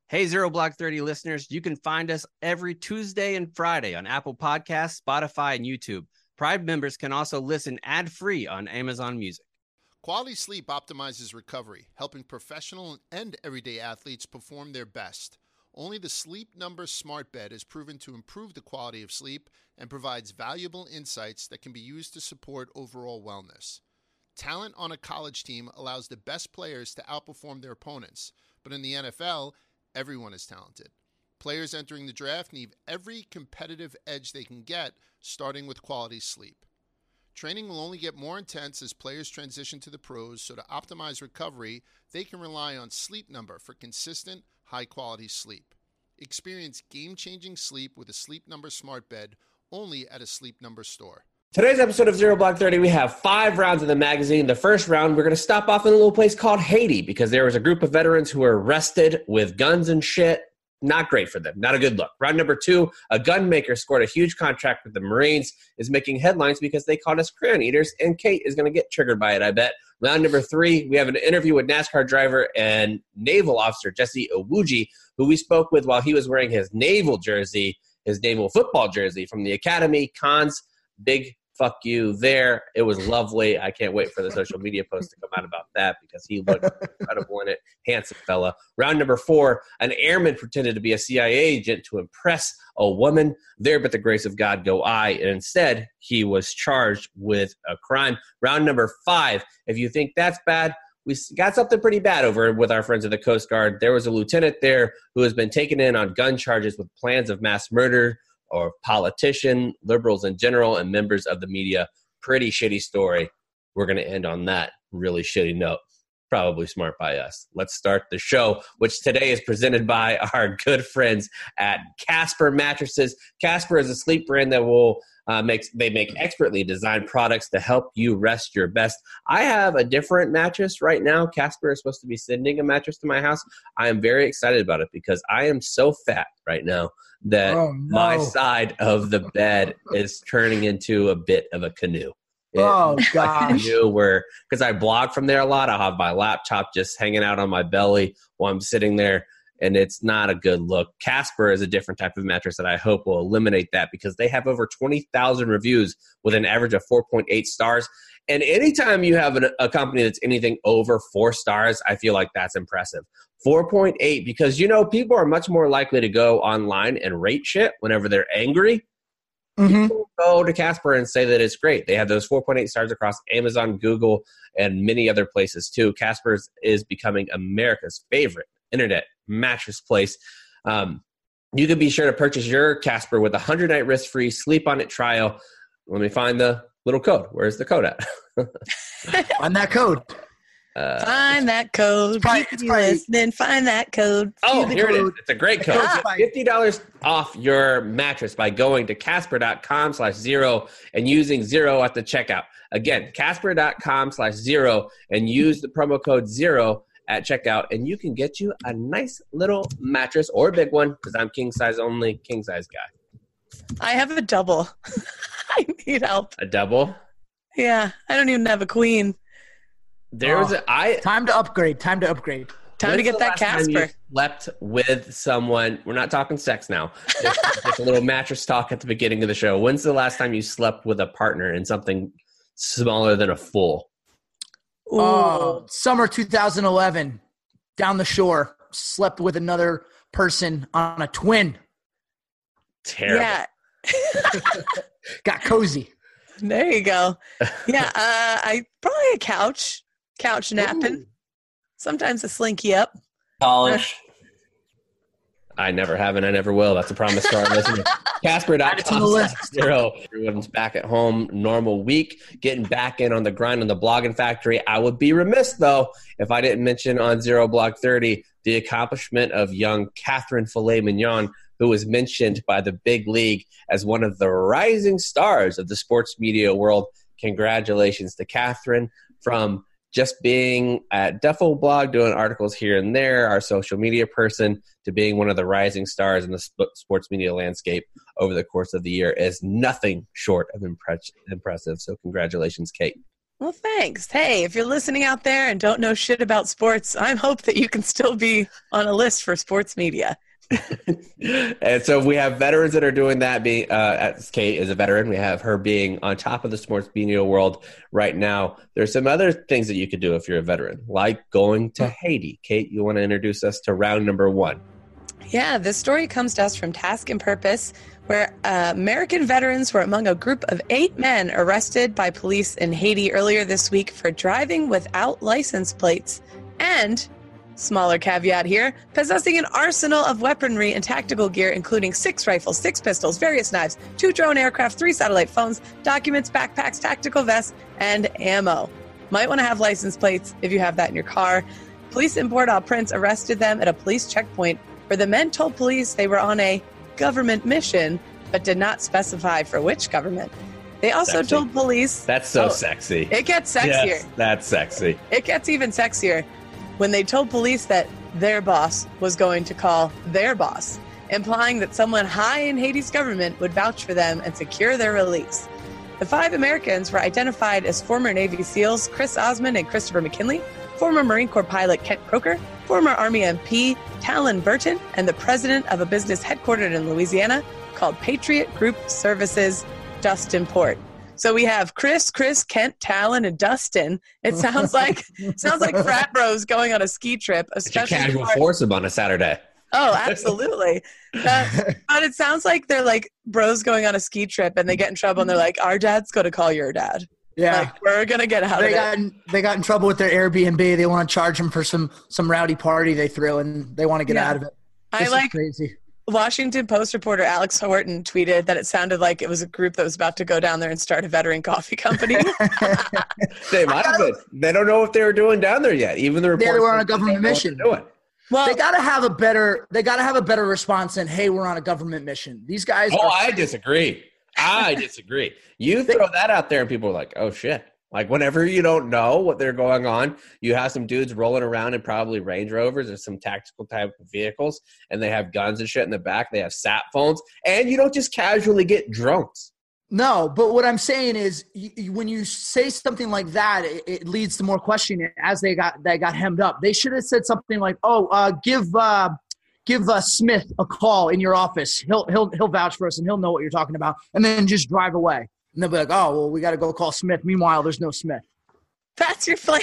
Hey, Zero Block 30 listeners, you can find us every Tuesday and Friday on Apple Podcasts, Spotify, and YouTube. Pride members can also listen ad-free on Amazon Music. Quality sleep optimizes recovery, helping professional and everyday athletes perform their best. Only the Sleep Number Smart Bed is proven to improve the quality of sleep and provides valuable insights that can be used to support overall wellness. Talent on a college team allows the best players to outperform their opponents, but in the NFL, everyone is talented. Players entering the draft need every competitive edge they can get, starting with quality sleep. Training will only get more intense as players transition to the pros, so to optimize recovery, they can rely on Sleep Number for consistent, high-quality sleep. Experience game-changing sleep with a Sleep Number Smart Bed only at a Sleep Number store. Today's episode of Zero Block 30, we have 5 rounds of the magazine. The first round, we're going to stop off in a little place called Haiti because there was a group of veterans who were arrested with guns and shit. Not great for them. Not a good look. Round number 2, a gun maker scored a huge contract with the Marines, is making headlines because they called us crayon eaters, and Kate is going to get triggered by it, I bet. Round number 3, we have an interview with NASCAR driver and naval officer Jesse Owuji, who we spoke with while he was wearing his naval jersey, his naval football jersey from the Academy. Cons, big fuck you there. It was lovely. I can't wait for the social media post to come out about that because he looked incredible in it. Handsome fella. Round number 4, an airman pretended to be a CIA agent to impress a woman. There but the grace of God go I. And instead, he was charged with a crime. Round number 5, if you think that's bad, we got something pretty bad over with our friends of the Coast Guard. There was a lieutenant there who has been taken in on gun charges with plans of mass murder, or politician, liberals in general, and members of the media. Pretty shitty story. We're going to end on that really shitty note. Probably smart by us. Let's start the show, which today is presented by our good friends at Casper Mattresses. Casper is a sleep brand that will make expertly designed products to help you rest your best. I have a different mattress right now. Casper is supposed to be sending a mattress to my house. I am very excited about it because I am so fat right now that my side of the bed is turning into a bit of a canoe. Gosh. Because I blog from there a lot. I'll have my laptop just hanging out on my belly while I'm sitting there, and it's not a good look. Casper is a different type of mattress that I hope will eliminate that because they have over 20,000 reviews with an average of 4.8 stars. And anytime you have a company that's anything over 4 stars, I feel like that's impressive. 4.8, because, people are much more likely to go online and rate shit whenever they're angry. People go to Casper and say that it's great. They have those 4.8 stars across Amazon, Google, and many other places too. Casper is becoming America's favorite internet mattress place. You can be sure to purchase your Casper with a 100-night risk-free sleep on it trial. Let me find the little code. Where's the code at? Find that code. Find that code. Keep you listening. Find that code. Oh, here it is. It's a great code. $50 off your mattress by going to Casper.com/0 and using 0 at the checkout. Again, Casper.com/0 and use the promo code 0 at checkout, and you can get you a nice little mattress or a big one because I'm king size only, king size guy. I have a double. I need help. A double? Yeah, I don't even have a queen. Time to upgrade. Time to get that Casper. You slept with someone. We're not talking sex now. Just a little mattress talk at the beginning of the show. When's the last time you slept with a partner in something smaller than a full? Summer 2011, down the shore. Slept with another person on a twin. Terrible. Yeah. Got cozy. There you go. Yeah, I probably a couch napping. Ooh. Sometimes a slinky up. College. I never have and I never will. That's a promise to our listeners. Casper.com/0. Everyone's back at home, normal week, getting back in on the grind on the Blogging Factory. I would be remiss, though, if I didn't mention on Zero Block 30 the accomplishment of young Catherine Filet-Mignon, who was mentioned by the big league as one of the rising stars of the sports media world. Congratulations to Catherine, from just being at Duffel Blog, doing articles here and there, our social media person, to being one of the rising stars in the sports media landscape over the course of the year is nothing short of impressive. So congratulations, Kate. Well, thanks. Hey, if you're listening out there and don't know shit about sports, I hope that you can still be on a list for sports media. And so we have veterans that are doing that. Being Kate is a veteran. We have her being on top of the sports media world right now. There's some other things that you could do if you're a veteran, like going to Haiti. Kate, you want to introduce us to round number 1? Yeah, this story comes to us from Task and Purpose, where American veterans were among a group of 8 men arrested by police in Haiti earlier this week for driving without license plates and, smaller caveat here, possessing an arsenal of weaponry and tactical gear, including 6 rifles, 6 pistols, various knives, 2 drone aircraft, 3 satellite phones, documents, backpacks, tactical vests, and ammo. Might want to have license plates if you have that in your car. Police in Port-au-Prince arrested them at a police checkpoint where the men told police they were on a government mission, but did not specify for which government. They also told police... That's so sexy. It gets sexier. Yes, that's sexy. It gets even sexier when they told police that their boss was going to call their boss, implying that someone high in Haiti's government would vouch for them and secure their release. The 5 Americans were identified as former Navy SEALs Chris Osmond and Christopher McKinley, former Marine Corps pilot Kent Croker, former Army MP Talon Burton, and the president of a business headquartered in Louisiana called Patriot Group Services, Dustin Port. So we have Chris, Kent, Talon, and Dustin. It sounds like frat bros going on a ski trip, especially it's a casual foursome on a Saturday. Oh, absolutely. But it sounds like they're like bros going on a ski trip and they get in trouble and they're like, our dad's going to call your dad. Yeah. Like, we're going to get out of it. They got in trouble with their Airbnb. They want to charge them for some rowdy party they threw, and they want to get out of it. This is crazy. Washington Post reporter Alex Horton tweeted that it sounded like it was a group that was about to go down there and start a veteran coffee company. They might have been. They don't know what they were doing down there yet. Even the reports they were on a government mission. Well, they got to have a better response than, "Hey, we're on a government mission." These guys. Oh, I disagree. You throw that out there and people are like, "Oh shit." Like whenever you don't know what they're going on, you have some dudes rolling around in probably Range Rovers or some tactical type of vehicles, and they have guns and shit in the back. They have sat phones, and you don't just casually get drones. No, but what I'm saying is when you say something like that, it leads to more questioning as they got hemmed up. They should have said something like, give Smith a call in your office. He'll vouch for us and he'll know what you're talking about, and then just drive away. And they'll be like, oh, well, we got to go call Smith. Meanwhile, there's no Smith. That's your plan?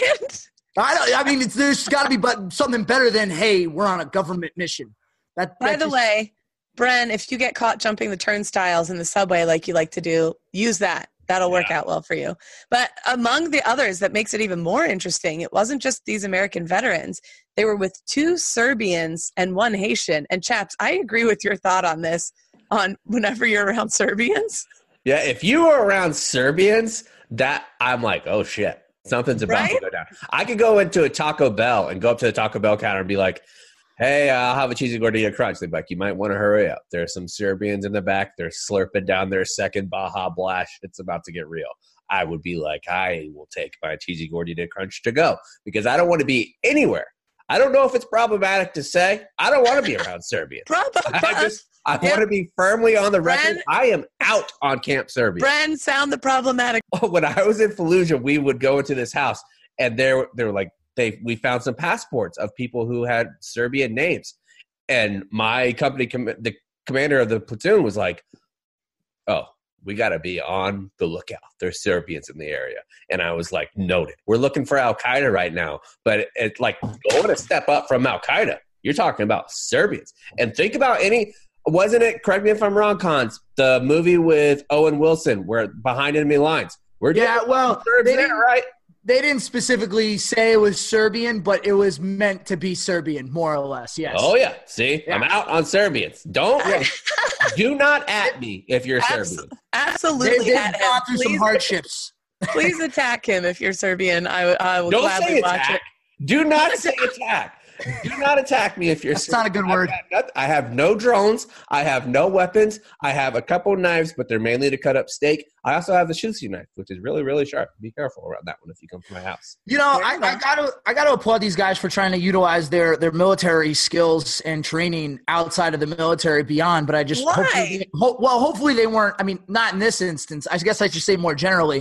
There's got to be something better than, hey, we're on a government mission. By the way, Bren, if you get caught jumping the turnstiles in the subway like you like to do, use that. That'll work out well for you. But among the others that makes it even more interesting, it wasn't just these American veterans. They were with 2 Serbians and 1 Haitian. And chaps, I agree with your thought on this, on whenever you're around Serbians. Yeah, if you are around Serbians, that I'm like, oh shit, something's about to go down. I could go into a Taco Bell and go up to the Taco Bell counter and be like, hey, I'll have a cheesy gordita crunch. They'd be like, you might want to hurry up. There's some Serbians in the back. They're slurping down their second Baja Blast. It's about to get real. I would be like, I will take my cheesy gordita crunch to go because I don't want to be anywhere. I don't know if it's problematic to say. I don't want to be around Serbians. I want to be firmly on the record. I am out on Camp Serbia. Bren, sound the problematic. When I was in Fallujah, we would go into this house, and they were like, we found some passports of people who had Serbian names. And my company, the commander of the platoon was like, oh, we got to be on the lookout. There's Serbians in the area. And I was like, noted. We're looking for Al-Qaeda right now. But it's like going a step up from Al-Qaeda. You're talking about Serbians. And think about wasn't it, correct me if I'm wrong, Cons, the movie with Owen Wilson, where Behind Enemy Lines? They didn't specifically say it was Serbian, but it was meant to be Serbian, more or less, yes. Oh, yeah. See? Yeah. I'm out on Serbians. Do not at me if you're Serbian. Absolutely. They've gone through some hardships. Please attack him if you're Serbian. I will gladly watch it. Do not say attack. Do not attack me if you're That's not a good word. I have no drones. I have no weapons. I have a couple knives, but they're mainly to cut up steak. I also have the Shusi knife, which is really, really sharp. Be careful around that one if you come to my house. I gotta applaud these guys for trying to utilize their military skills and training outside of the military beyond. But I just hopefully they weren't. I mean, not in this instance. I guess I should say more generally.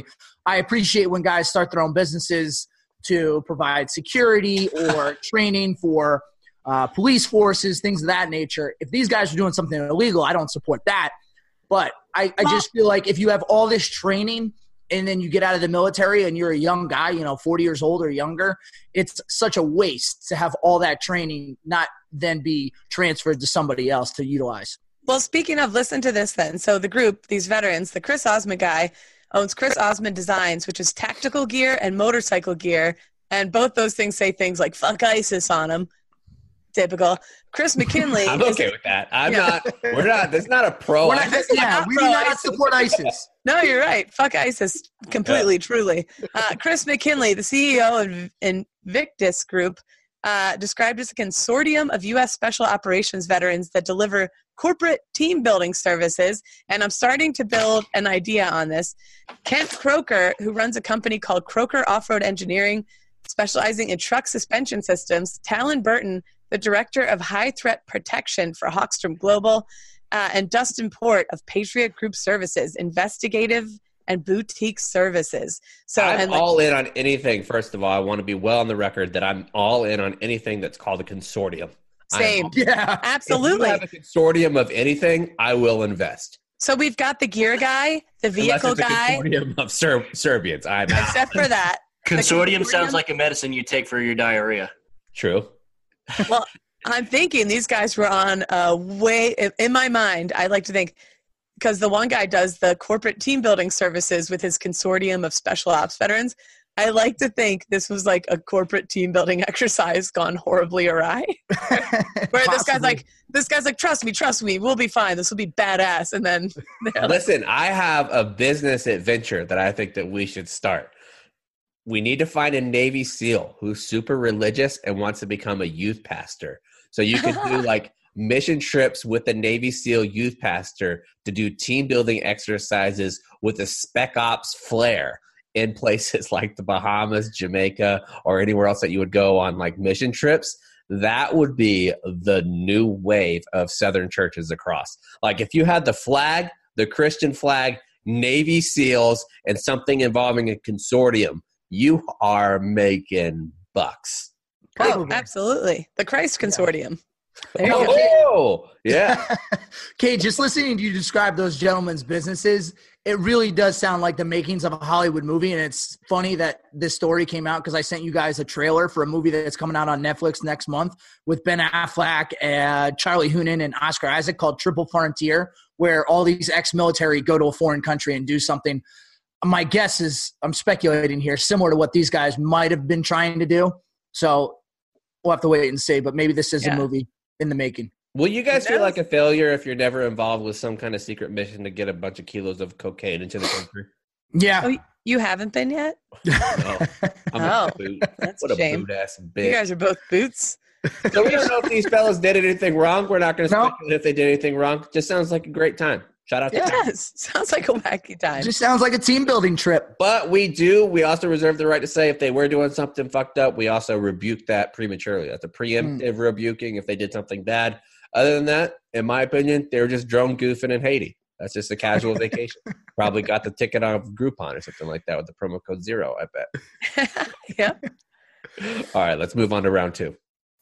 I appreciate when guys start their own businesses to provide security or training for police forces, things of that nature. If these guys are doing something illegal, I don't support that. But I just feel like if you have all this training and then you get out of the military and you're a young guy, 40 years old or younger, it's such a waste to have all that training not then be transferred to somebody else to utilize. Well, speaking of, listen to this then. So the group, these veterans, the Chris Osmond guy owns Chris Osmond Designs, which is tactical gear and motorcycle gear. And both those things say things like fuck ISIS on them. Typical. Chris McKinley. I'm okay with that. We're not, that's not a pro. We do not support ISIS. No, you're right. Fuck ISIS completely, truly. Chris McKinley, the CEO of Invictus Group, described as a consortium of U.S. Special Operations veterans that deliver corporate team building services. And I'm starting to build an idea on this. Kent Croker, who runs a company called Croker Off-Road Engineering, specializing in truck suspension systems. Talon Burton, the director of high threat protection for Hawkstrom Global, and Dustin Port of Patriot Group Services, investigative and boutique services. So I'm all in on anything. First of all, I want to be well on the record that I'm all in on anything that's called a consortium. Same. Yeah, absolutely. If you have a consortium of anything, I will invest. So we've got the gear guy, the vehicle guy. Consortium of Serbians. Except for that. Consortium sounds like a medicine you take for your diarrhea. True. Well, I'm thinking these guys were on way, in my mind, I like to think, because the one guy does the corporate team building services with his consortium of special ops veterans. I like to think this was like a corporate team building exercise gone horribly awry. Where this guy's like, trust me, we'll be fine. This will be badass. And then listen, I have a business adventure that I think that we should start. We need to find a Navy SEAL who's super religious and wants to become a youth pastor. So you could do like mission trips with the Navy SEAL youth pastor to do team building exercises with a spec ops flair in places like the Bahamas, Jamaica, or anywhere else that you would go on like mission trips. That would be the new wave of Southern churches across. Like if you had the flag, the Christian flag, Navy SEALs, and something involving a consortium, you are making bucks. Oh, absolutely. The Christ Consortium. Yeah. Kate, just listening to you describe those gentlemen's businesses, it really does sound like the makings of a Hollywood movie. And it's funny that this story came out because I sent you guys a trailer for a movie that's coming out on Netflix next month with Ben Affleck, Charlie Hunnam, and Oscar Isaac called Triple Frontier, where all these ex-military go to a foreign country and do something. My guess is, I'm speculating here, similar to what these guys might have been trying to do. So we'll have to wait and see, but maybe this is a movie in the making. Will you guys feel like a failure if you're never involved with some kind of secret mission to get a bunch of kilos of cocaine into the country? Yeah. Oh, you haven't been yet? No. I'm a boot. That's what a shame. boot-ass bitch. You guys are both boots. So we don't know if these fellas did anything wrong. We're not going to speculate if they did anything wrong. Just sounds like a great time. Shout out to them. Yes. Sounds like a wacky time. Just sounds like a team building trip. But we also reserve the right to say if they were doing something fucked up, we also rebuke that prematurely. That's a preemptive rebuking if they did something bad. Other than that, in my opinion, they were just drone goofing in Haiti. That's just a casual vacation. Probably got the ticket on Groupon or something like that with the promo code 0, I bet. Yeah. All right, let's move on to round 2.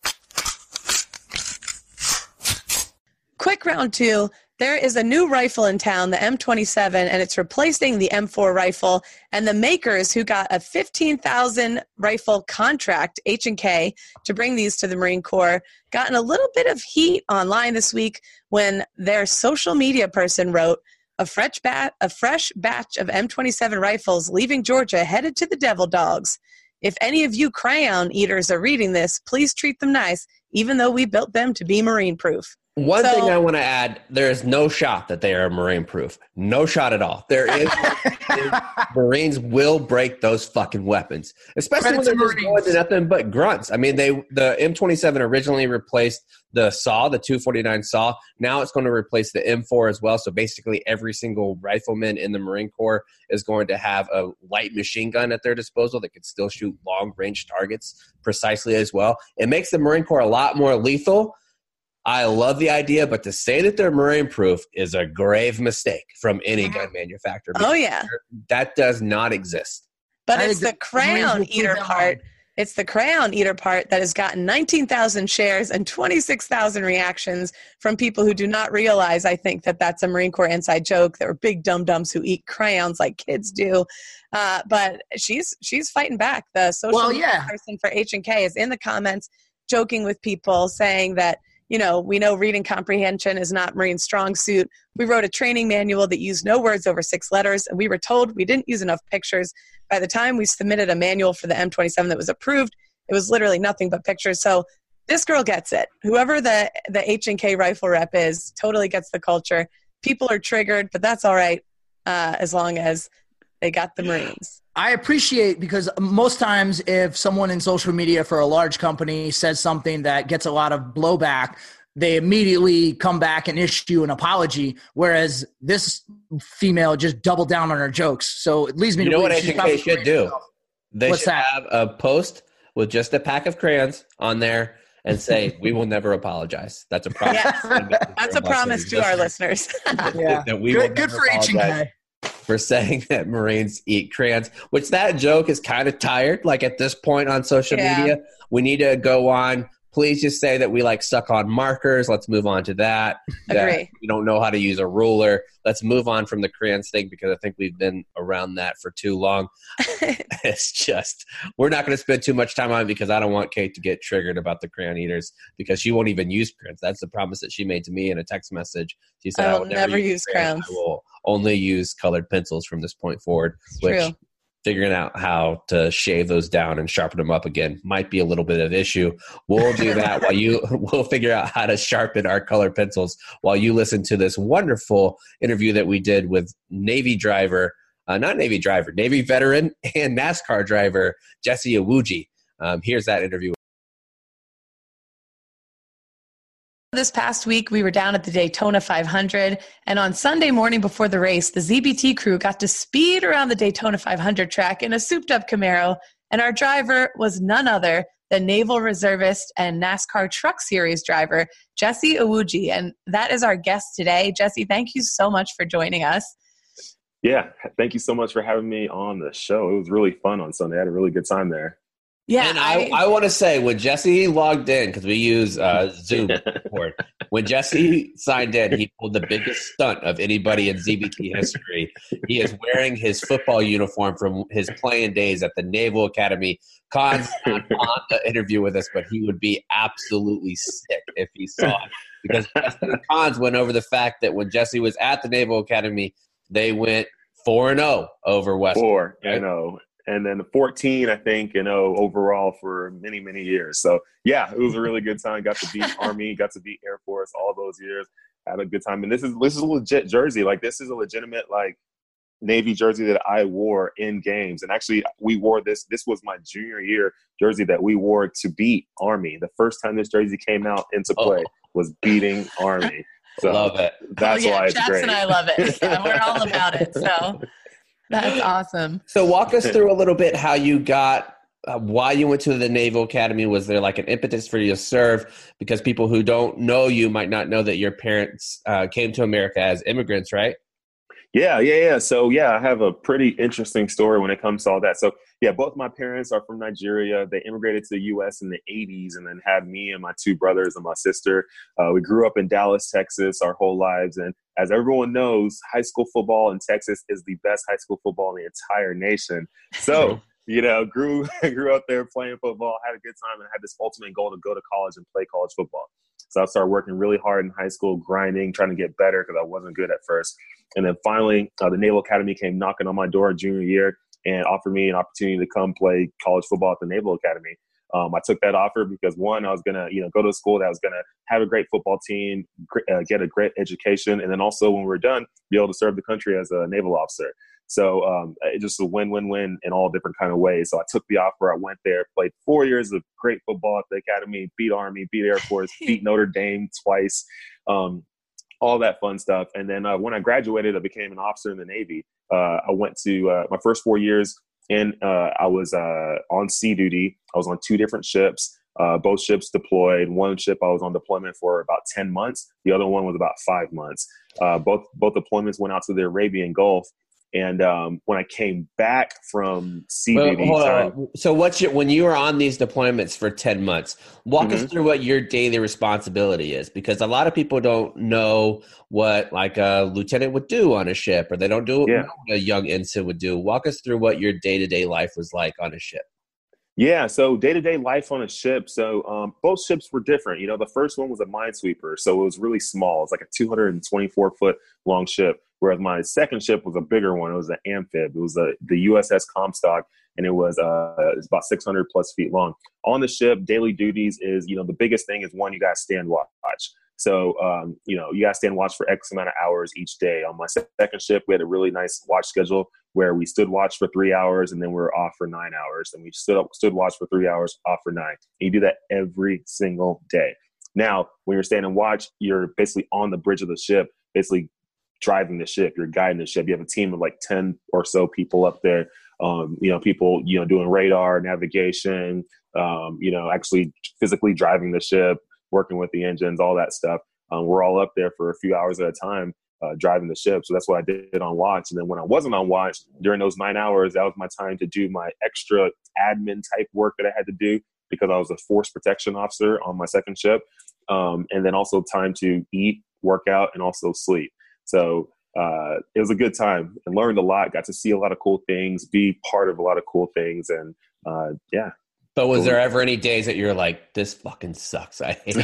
Quick round 2. There is a new rifle in town, the M27, and it's replacing the M4 rifle. And the makers who got a 15,000 rifle contract, H&K, to bring these to the Marine Corps, gotten a little bit of heat online this week when their social media person wrote, a fresh batch of M27 rifles leaving Georgia headed to the Devil Dogs. If any of you crayon eaters are reading this, please treat them nice, even though we built them to be Marine proof. One thing I want to add, there is no shot that they are Marine proof. No shot at all. There is Marines will break those fucking weapons, especially when they're just going to nothing but grunts. I mean, the M27 originally replaced the SAW, the 249 SAW. Now it's going to replace the M4 as well. So basically every single rifleman in the Marine Corps is going to have a light machine gun at their disposal that can still shoot long range targets precisely as well. It makes the Marine Corps a lot more lethal. I love the idea, but to say that they're marine proof is a grave mistake from any gun manufacturer. Oh, yeah. That does not exist. But it's the crayon eater part. It's the crayon eater part that has gotten 19,000 shares and 26,000 reactions from people who do not realize, I think, that that's a Marine Corps inside joke. There are big dum-dums who eat crayons like kids do. But she's fighting back. The social media person for H&K is in the comments joking with people saying that, you know, we know reading comprehension is not Marine strong suit. We wrote a training manual that used no words over 6 letters, and we were told we didn't use enough pictures. By the time we submitted a manual for the M27 that was approved, it was literally nothing but pictures. So this girl gets it. Whoever the H&K rifle rep is totally gets the culture. People are triggered, but that's all right as long as they got the Marines. I appreciate, because most times if someone in social media for a large company says something that gets a lot of blowback, they immediately come back and issue an apology, whereas this female just doubled down on her jokes. So it leads me to know believe what H&K should do? They should have a post with just a pack of crayons on there and say, "We will never apologize." That's a promise. That's a promise to our listeners. That we good for H&K. For saying that Marines eat crayons, which that joke is kind of tired. Like at this point on social media, we need to go on. Please just say that we like suck on markers. Let's move on to that. Agree. We don't know how to use a ruler. Let's move on from the crayons thing, because I think we've been around that for too long. It's just, we're not going to spend too much time on it, because I don't want Kate to get triggered about the crayon eaters, because she won't even use crayons. That's the promise that she made to me in a text message. She said, I will never use crayons. I will only use colored pencils from this point forward, which figuring out how to shave those down and sharpen them up again might be a little bit of issue. We'll do that we'll figure out how to sharpen our color pencils while you listen to this wonderful interview that we did with Navy veteran and NASCAR driver, Jesse Iwuji. Here's that interview. This past week, we were down at the Daytona 500, and on Sunday morning before the race, the ZBT crew got to speed around the Daytona 500 track in a souped-up Camaro, and our driver was none other than Naval Reservist and NASCAR Truck Series driver, Jesse Iwuji, and that is our guest today. Jesse, thank you so much for joining us. Yeah, thank you so much for having me on the show. It was really fun on Sunday. I had a really good time there. Yeah, and I want to say, when Jesse logged in, because we use Zoom support, when Jesse signed in, he pulled the biggest stunt of anybody in ZBT history. He is wearing his football uniform from his playing days at the Naval Academy. Khan's not on the interview with us, but he would be absolutely sick if he saw it. Because Jesse and Khans went over the fact that when Jesse was at the Naval Academy, they went 4-0 over West. 4-0. And then 14, I think, overall for many, many years. So, yeah, it was a really good time. Got to beat Army, got to beat Air Force all those years. Had a good time. And this is a legit jersey. Like, this is a legitimate, like, Navy jersey that I wore in games. And actually, we wore this. This was my junior year jersey that we wore to beat Army. The first time this jersey came out into play was beating Army. So love it. That's why it's Chaps great. And I love it. Yeah, we're all about it. So that's awesome. So walk us through a little bit how you got, why you went to the Naval Academy. Was there like an impetus for you to serve? Because people who don't know you might not know that your parents came to America as immigrants, right? Yeah. So, I have a pretty interesting story when it comes to all that. So, both my parents are from Nigeria. They immigrated to the U.S. in the 80s and then had me and my 2 brothers and my sister. We grew up in Dallas, Texas our whole lives. And as everyone knows, high school football in Texas is the best high school football in the entire nation. So, grew up there playing football, had a good time, and had this ultimate goal to go to college and play college football. So I started working really hard in high school, grinding, trying to get better because I wasn't good at first. And then finally, the Naval Academy came knocking on my door junior year and offered me an opportunity to come play college football at the Naval Academy. I took that offer because, one, I was going to go to a school that was going to have a great football team, get a great education, and then also when we were done, be able to serve the country as a naval officer. So it's just a win-win-win in all different kind of ways. So I took the offer. I went there, played 4 years of great football at the academy, beat Army, beat Air Force, beat Notre Dame twice, all that fun stuff. And then when I graduated, I became an officer in the Navy. I went to my first 4 years, and I was on sea duty. I was on 2 different ships. Both ships deployed. One ship I was on deployment for about 10 months. The other one was about 5 months. Both deployments went out to the Arabian Gulf. And when I came back from sea duty time, so when you were on these deployments for 10 months, walk us through what your daily responsibility is, because a lot of people don't know what like a lieutenant would do on a ship, or they don't know what a young ensign would do. Walk us through what your day-to-day life was like on a ship. Yeah, so day-to-day life on a ship. So both ships were different. You know, the first one was a minesweeper, so it was really small. It's like a 224-foot long ship, whereas my second ship was a bigger one. It was an amphib. It was the USS Comstock, and it was it's about 600 plus feet long. On the ship, daily duties is, you know, the biggest thing is, one, you got to stand watch. So, you know, you got to stand watch for X amount of hours each day. On my second ship, we had a really nice watch schedule where we stood watch for 3 hours and then we were off for 9 hours. Then we stood watch for 3 hours, off for 9. And you do that every single day. Now, when you're standing watch, you're basically on the bridge of the ship, basically driving the ship. You're guiding the ship. You have a team of like 10 or so people up there. You know, people, you know, doing radar, navigation, you know, actually physically driving the ship, working with the engines, all that stuff. We're all up there for a few hours at a time, driving the ship. So that's what I did on watch. And then when I wasn't on watch, during those 9 hours, that was my time to do my extra admin type work that I had to do, because I was a force protection officer on my second ship. And then also time to eat, work out, and also sleep. So it was a good time and learned a lot, got to see a lot of cool things, be part of a lot of cool things. And yeah. But was there ever any days that you're like, this fucking sucks? I hate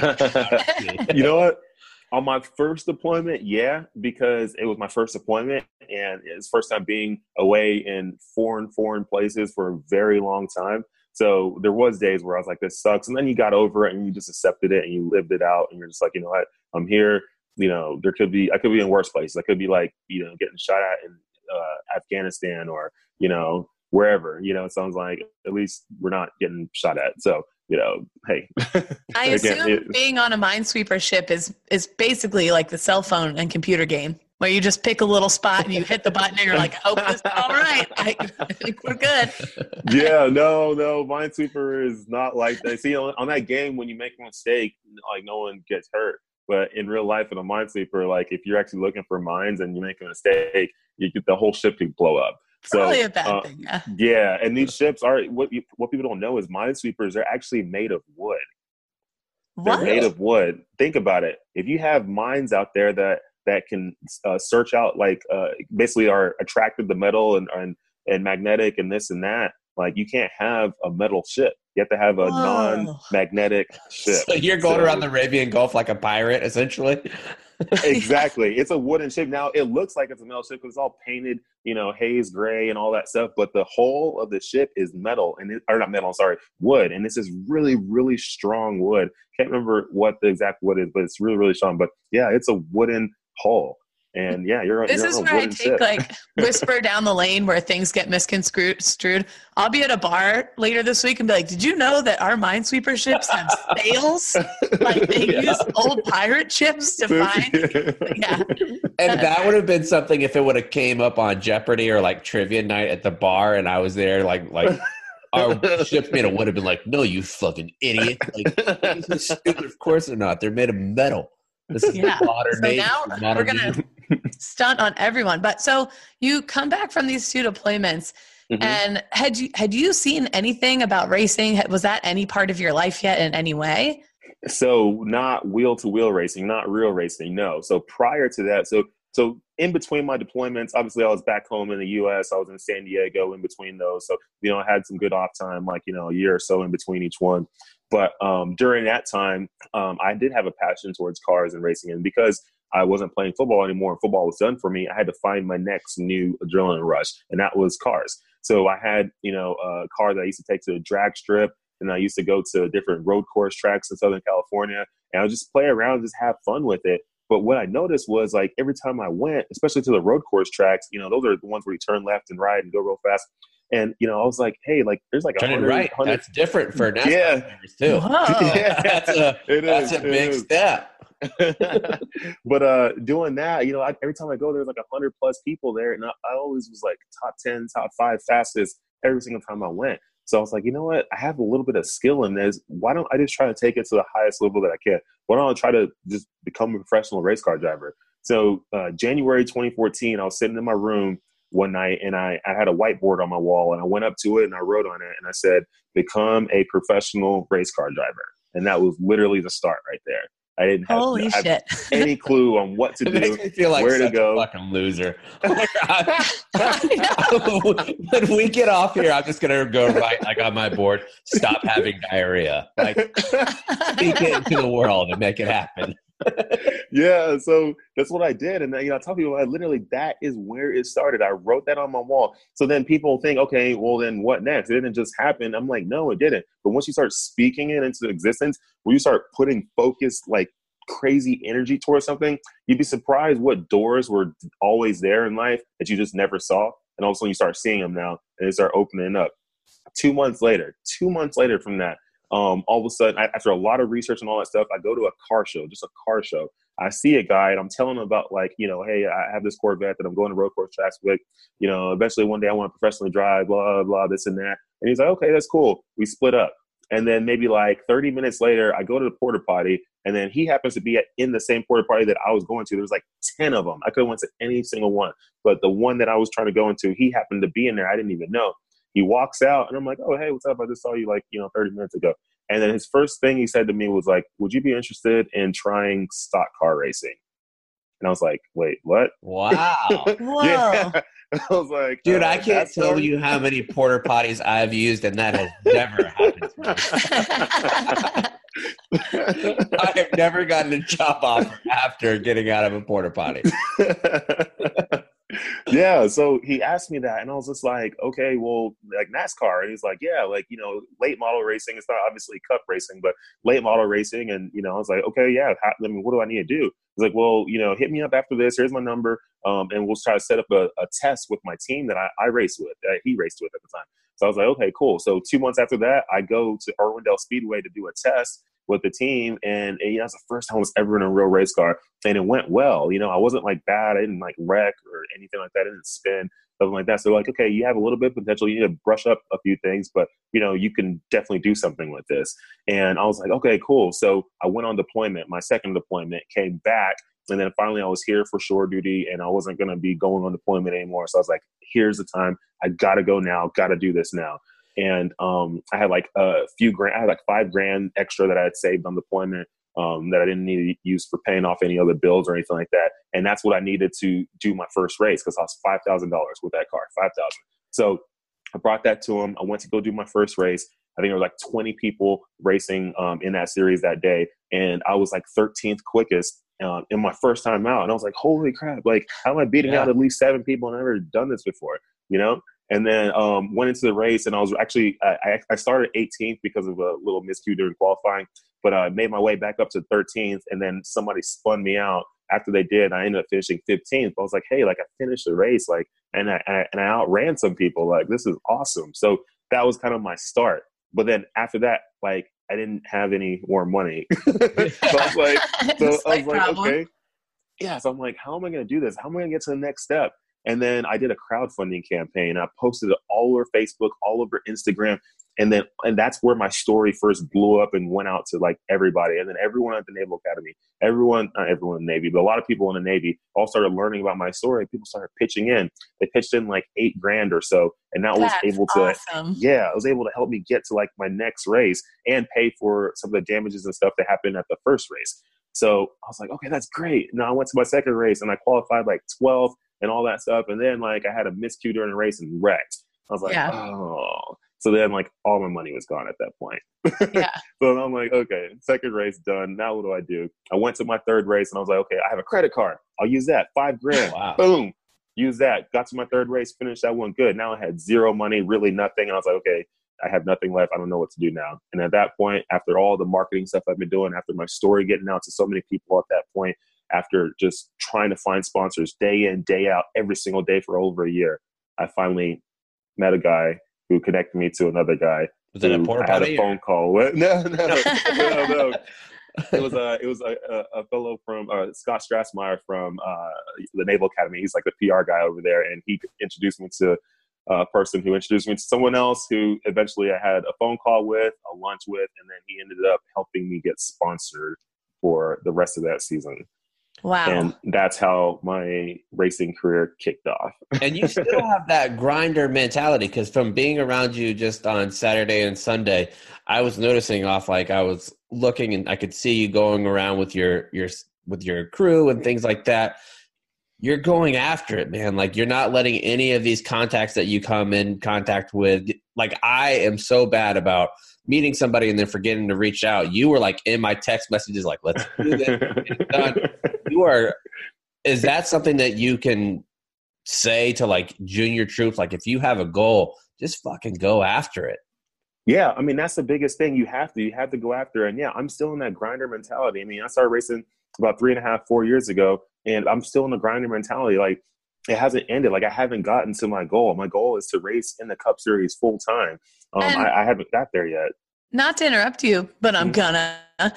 it. You know what? On my first deployment, yeah, because it was my first deployment and it's first time being away in foreign places for a very long time. So there was days where I was like, this sucks. And then you got over it and you just accepted it and you lived it out. And you're just like, you know what? I'm here. You know, I could be in worse places. I could be like, you know, getting shot at in Afghanistan or, you know, wherever, you know. It sounds like at least we're not getting shot at. So, you know, hey. I assume being on a minesweeper ship is basically like the cell phone and computer game, where you just pick a little spot and you hit the button and you're like, hope this is all right. I think we're good. Yeah, no, minesweeper is not like that. See, on that game, when you make a mistake, like no one gets hurt. But in real life, in a minesweeper, like if you're actually looking for mines and you make a mistake, the whole ship could blow up. Probably a bad thing, yeah. Yeah, and these ships are what people don't know is minesweepers are actually made of wood. What? They're made of wood. Think about it. If you have mines out there that can search out, like basically are attracted to metal and magnetic and this and that, like you can't have a metal ship. You have to have a non-magnetic ship. So you're going around the Arabian Gulf like a pirate, essentially? Exactly. It's a wooden ship. Now, it looks like it's a metal ship because it's all painted, you know, haze gray and all that stuff. But the whole of the ship is metal, wood. And this is really, really strong wood. Can't remember what the exact wood is, but it's really, really strong. But yeah, it's a wooden hull. And yeah, this is where I take ship. Like whisper down the lane where things get misconstrued. I'll be at a bar later this week and be like, did you know that our minesweeper ships have sails? Like they use old pirate ships to find. Yeah. And that would have been something if it would have came up on Jeopardy or like trivia night at the bar and I was there like our ship's made of wood. Have been like, no, you fucking idiot. Like, this is stupid. Of course they're not. They're made of metal. This is modern so now we're going to stunt on everyone. But so you come back from these two deployments and had you seen anything about racing? Was that any part of your life yet in any way? So not wheel-to-wheel racing, not real racing, no. So prior to that, so in between my deployments, obviously I was back home in the U.S. I was in San Diego in between those. So, you know, I had some good off time, like, you know, a year or so in between each one. But during that time, I did have a passion towards cars and racing. And because I wasn't playing football anymore and football was done for me, I had to find my next new adrenaline rush. And that was cars. So I had, you know, a car that I used to take to a drag strip. And I used to go to different road course tracks in Southern California. And I would just play around, just have fun with it. But what I noticed was, like, every time I went, especially to the road course tracks, you know, those are the ones where you turn left and right and go real fast. And, you know, I was like, hey, like, there's like turning right. That's different for NASCAR drivers too. Yeah. That's a big step. But doing that, you know, every time I go, there's like 100+ people there. And I always was like top 10, top 5 fastest every single time I went. So I was like, you know what? I have a little bit of skill in this. Why don't I just try to take it to the highest level that I can? Why don't I try to just become a professional race car driver? So January 2014, I was sitting in my room one night and I had a whiteboard on my wall and I went up to it and I wrote on it and I said, become a professional race car driver. And that was literally the start right there. I didn't have any clue on what to do, makes me feel like where to go. A fucking loser. When we get off here, I'm just gonna go right like on my board. Stop having diarrhea. Like speak it into the world and make it happen. Yeah, so that's what I did, and I tell people, that is where it started. I wrote that on my wall. So then people think, okay, well then what next? It didn't just happen. I'm like, no, it didn't. But once you start speaking it into existence, when you start putting focused, like crazy energy towards something, you'd be surprised what doors were always there in life that you just never saw, and all of a sudden you start seeing them now, and they start opening up. 2 months later from that. All of a sudden, after a lot of research and all that stuff, I go to a car show. I see a guy and I'm telling him about hey, I have this Corvette that I'm going to road course tracks with. Eventually one day I want to professionally drive, blah, blah, blah, this and that. And he's like, okay, that's cool. We split up. And then maybe like 30 minutes later, I go to the porta potty and then he happens to be in the same porta potty that I was going to. There was like 10 of them. I could have went to any single one, but the one that I was trying to go into, he happened to be in there. I didn't even know. He walks out and I'm like, oh, hey, what's up? I just saw you 30 minutes ago. And then his first thing he said to me was like, would you be interested in trying stock car racing? And I was like, wait, what? Wow. Whoa. Yeah. I was like, dude, I can't tell you how many porta potties I've used, and that has never happened to me. I have never gotten a job offer after getting out of a porta potty. Yeah, so he asked me that, and I was just like, okay, well, like NASCAR, and he's like, yeah, late model racing. It's not obviously cup racing, but late model racing, and I was like, okay, yeah. What do I need to do? He's like, well, hit me up after this. Here's my number, and we'll try to set up a test with my team that I race with, that he raced with at the time. So I was like, okay, cool. So 2 months after that, I go to Irwindale Speedway to do a test with the team, and that's the first time I was ever in a real race car, and it went well. I wasn't like bad. I didn't like wreck or anything like that. I didn't spin, something like that. So like, okay, you have a little bit of potential. You need to brush up a few things, but you can definitely do something with this. And I was like, okay, cool. So I went on deployment. My second deployment, came back, and then finally I was here for shore duty, and I wasn't going to be going on deployment anymore. So I was like, here's the time. I got to go now. Got to do this now. And I had like a few grand. I had like $5,000 extra that I had saved on deployment that I didn't need to use for paying off any other bills or anything like that. And that's what I needed to do my first race, because I was $5,000 with that car, $5,000. So I brought that to him. I went to go do my first race. I think there were like 20 people racing in that series that day, and I was like 13th quickest in my first time out. And I was like, holy crap! Like, how am I beating out at least 7 people? I've never done this before, And then went into the race, and I was actually I started 18th because of a little miscue during qualifying, but I made my way back up to 13th, and then somebody spun me out. After they did, I ended up finishing 15th. I was like, hey, like I finished the race, like, and I outran some people. Like, this is awesome. So that was kind of my start. But then after that, like, I didn't have any more money. So I was like, okay, yeah. So I'm like, how am I going to do this? How am I going to get to the next step? And then I did a crowdfunding campaign. I posted it all over Facebook, all over Instagram. And that's where my story first blew up and went out to like everybody. And then everyone at the Naval Academy, not everyone in the Navy, but a lot of people in the Navy all started learning about my story. People started pitching in. They pitched in like $8,000 or so. And that was able to, awesome. I was able to help me get to like my next race and pay for some of the damages and stuff that happened at the first race. So I was like, okay, that's great. Now I went to my second race and I qualified like 12th and all that stuff. And then like I had a miscue during the race and wrecked. I was like, oh. So then like all my money was gone at that point. Yeah. So I'm like, okay, second race done. Now what do I do? I went to my third race and I was like, okay, I have a credit card. I'll use that. $5,000. Wow. Boom. Use that. Got to my third race, finished that one good. Now I had zero money, really nothing. And I was like, okay, I have nothing left. I don't know what to do now. And at that point, after all the marketing stuff I've been doing, after my story getting out to so many people at that point, after just trying to find sponsors day in, day out, every single day for over a year, I finally met a guy who connected me to another guy. Was it a porta I had potty? a phone call with. No. It was a fellow from Scott Strassmeyer from the Naval Academy. He's like the PR guy over there, and he introduced me to person who introduced me to someone else who eventually I had a phone call with, a lunch with, and then he ended up helping me get sponsored for the rest of that season. Wow. And that's how my racing career kicked off. And you still have that grinder mentality, because from being around you just on Saturday and Sunday, I was noticing I was looking and I could see you going around with your crew and things like that. You're going after it, man. Like, you're not letting any of these contacts that you come in contact with. Like, I am so bad about meeting somebody and then forgetting to reach out. You were like in my text messages, like, let's do this, get it done. Is that something that you can say to like junior troops? Like, if you have a goal, just fucking go after it. Yeah, I mean, that's the biggest thing. You have to go after it. And yeah, I'm still in that grinder mentality. I mean, I started racing about 3.5, 4 years ago, and I'm still in the grinder mentality. Like, it hasn't ended. Like, I haven't gotten to my goal. My goal is to race in the Cup Series full time. I haven't got there yet. Not to interrupt you, but I'm gonna. But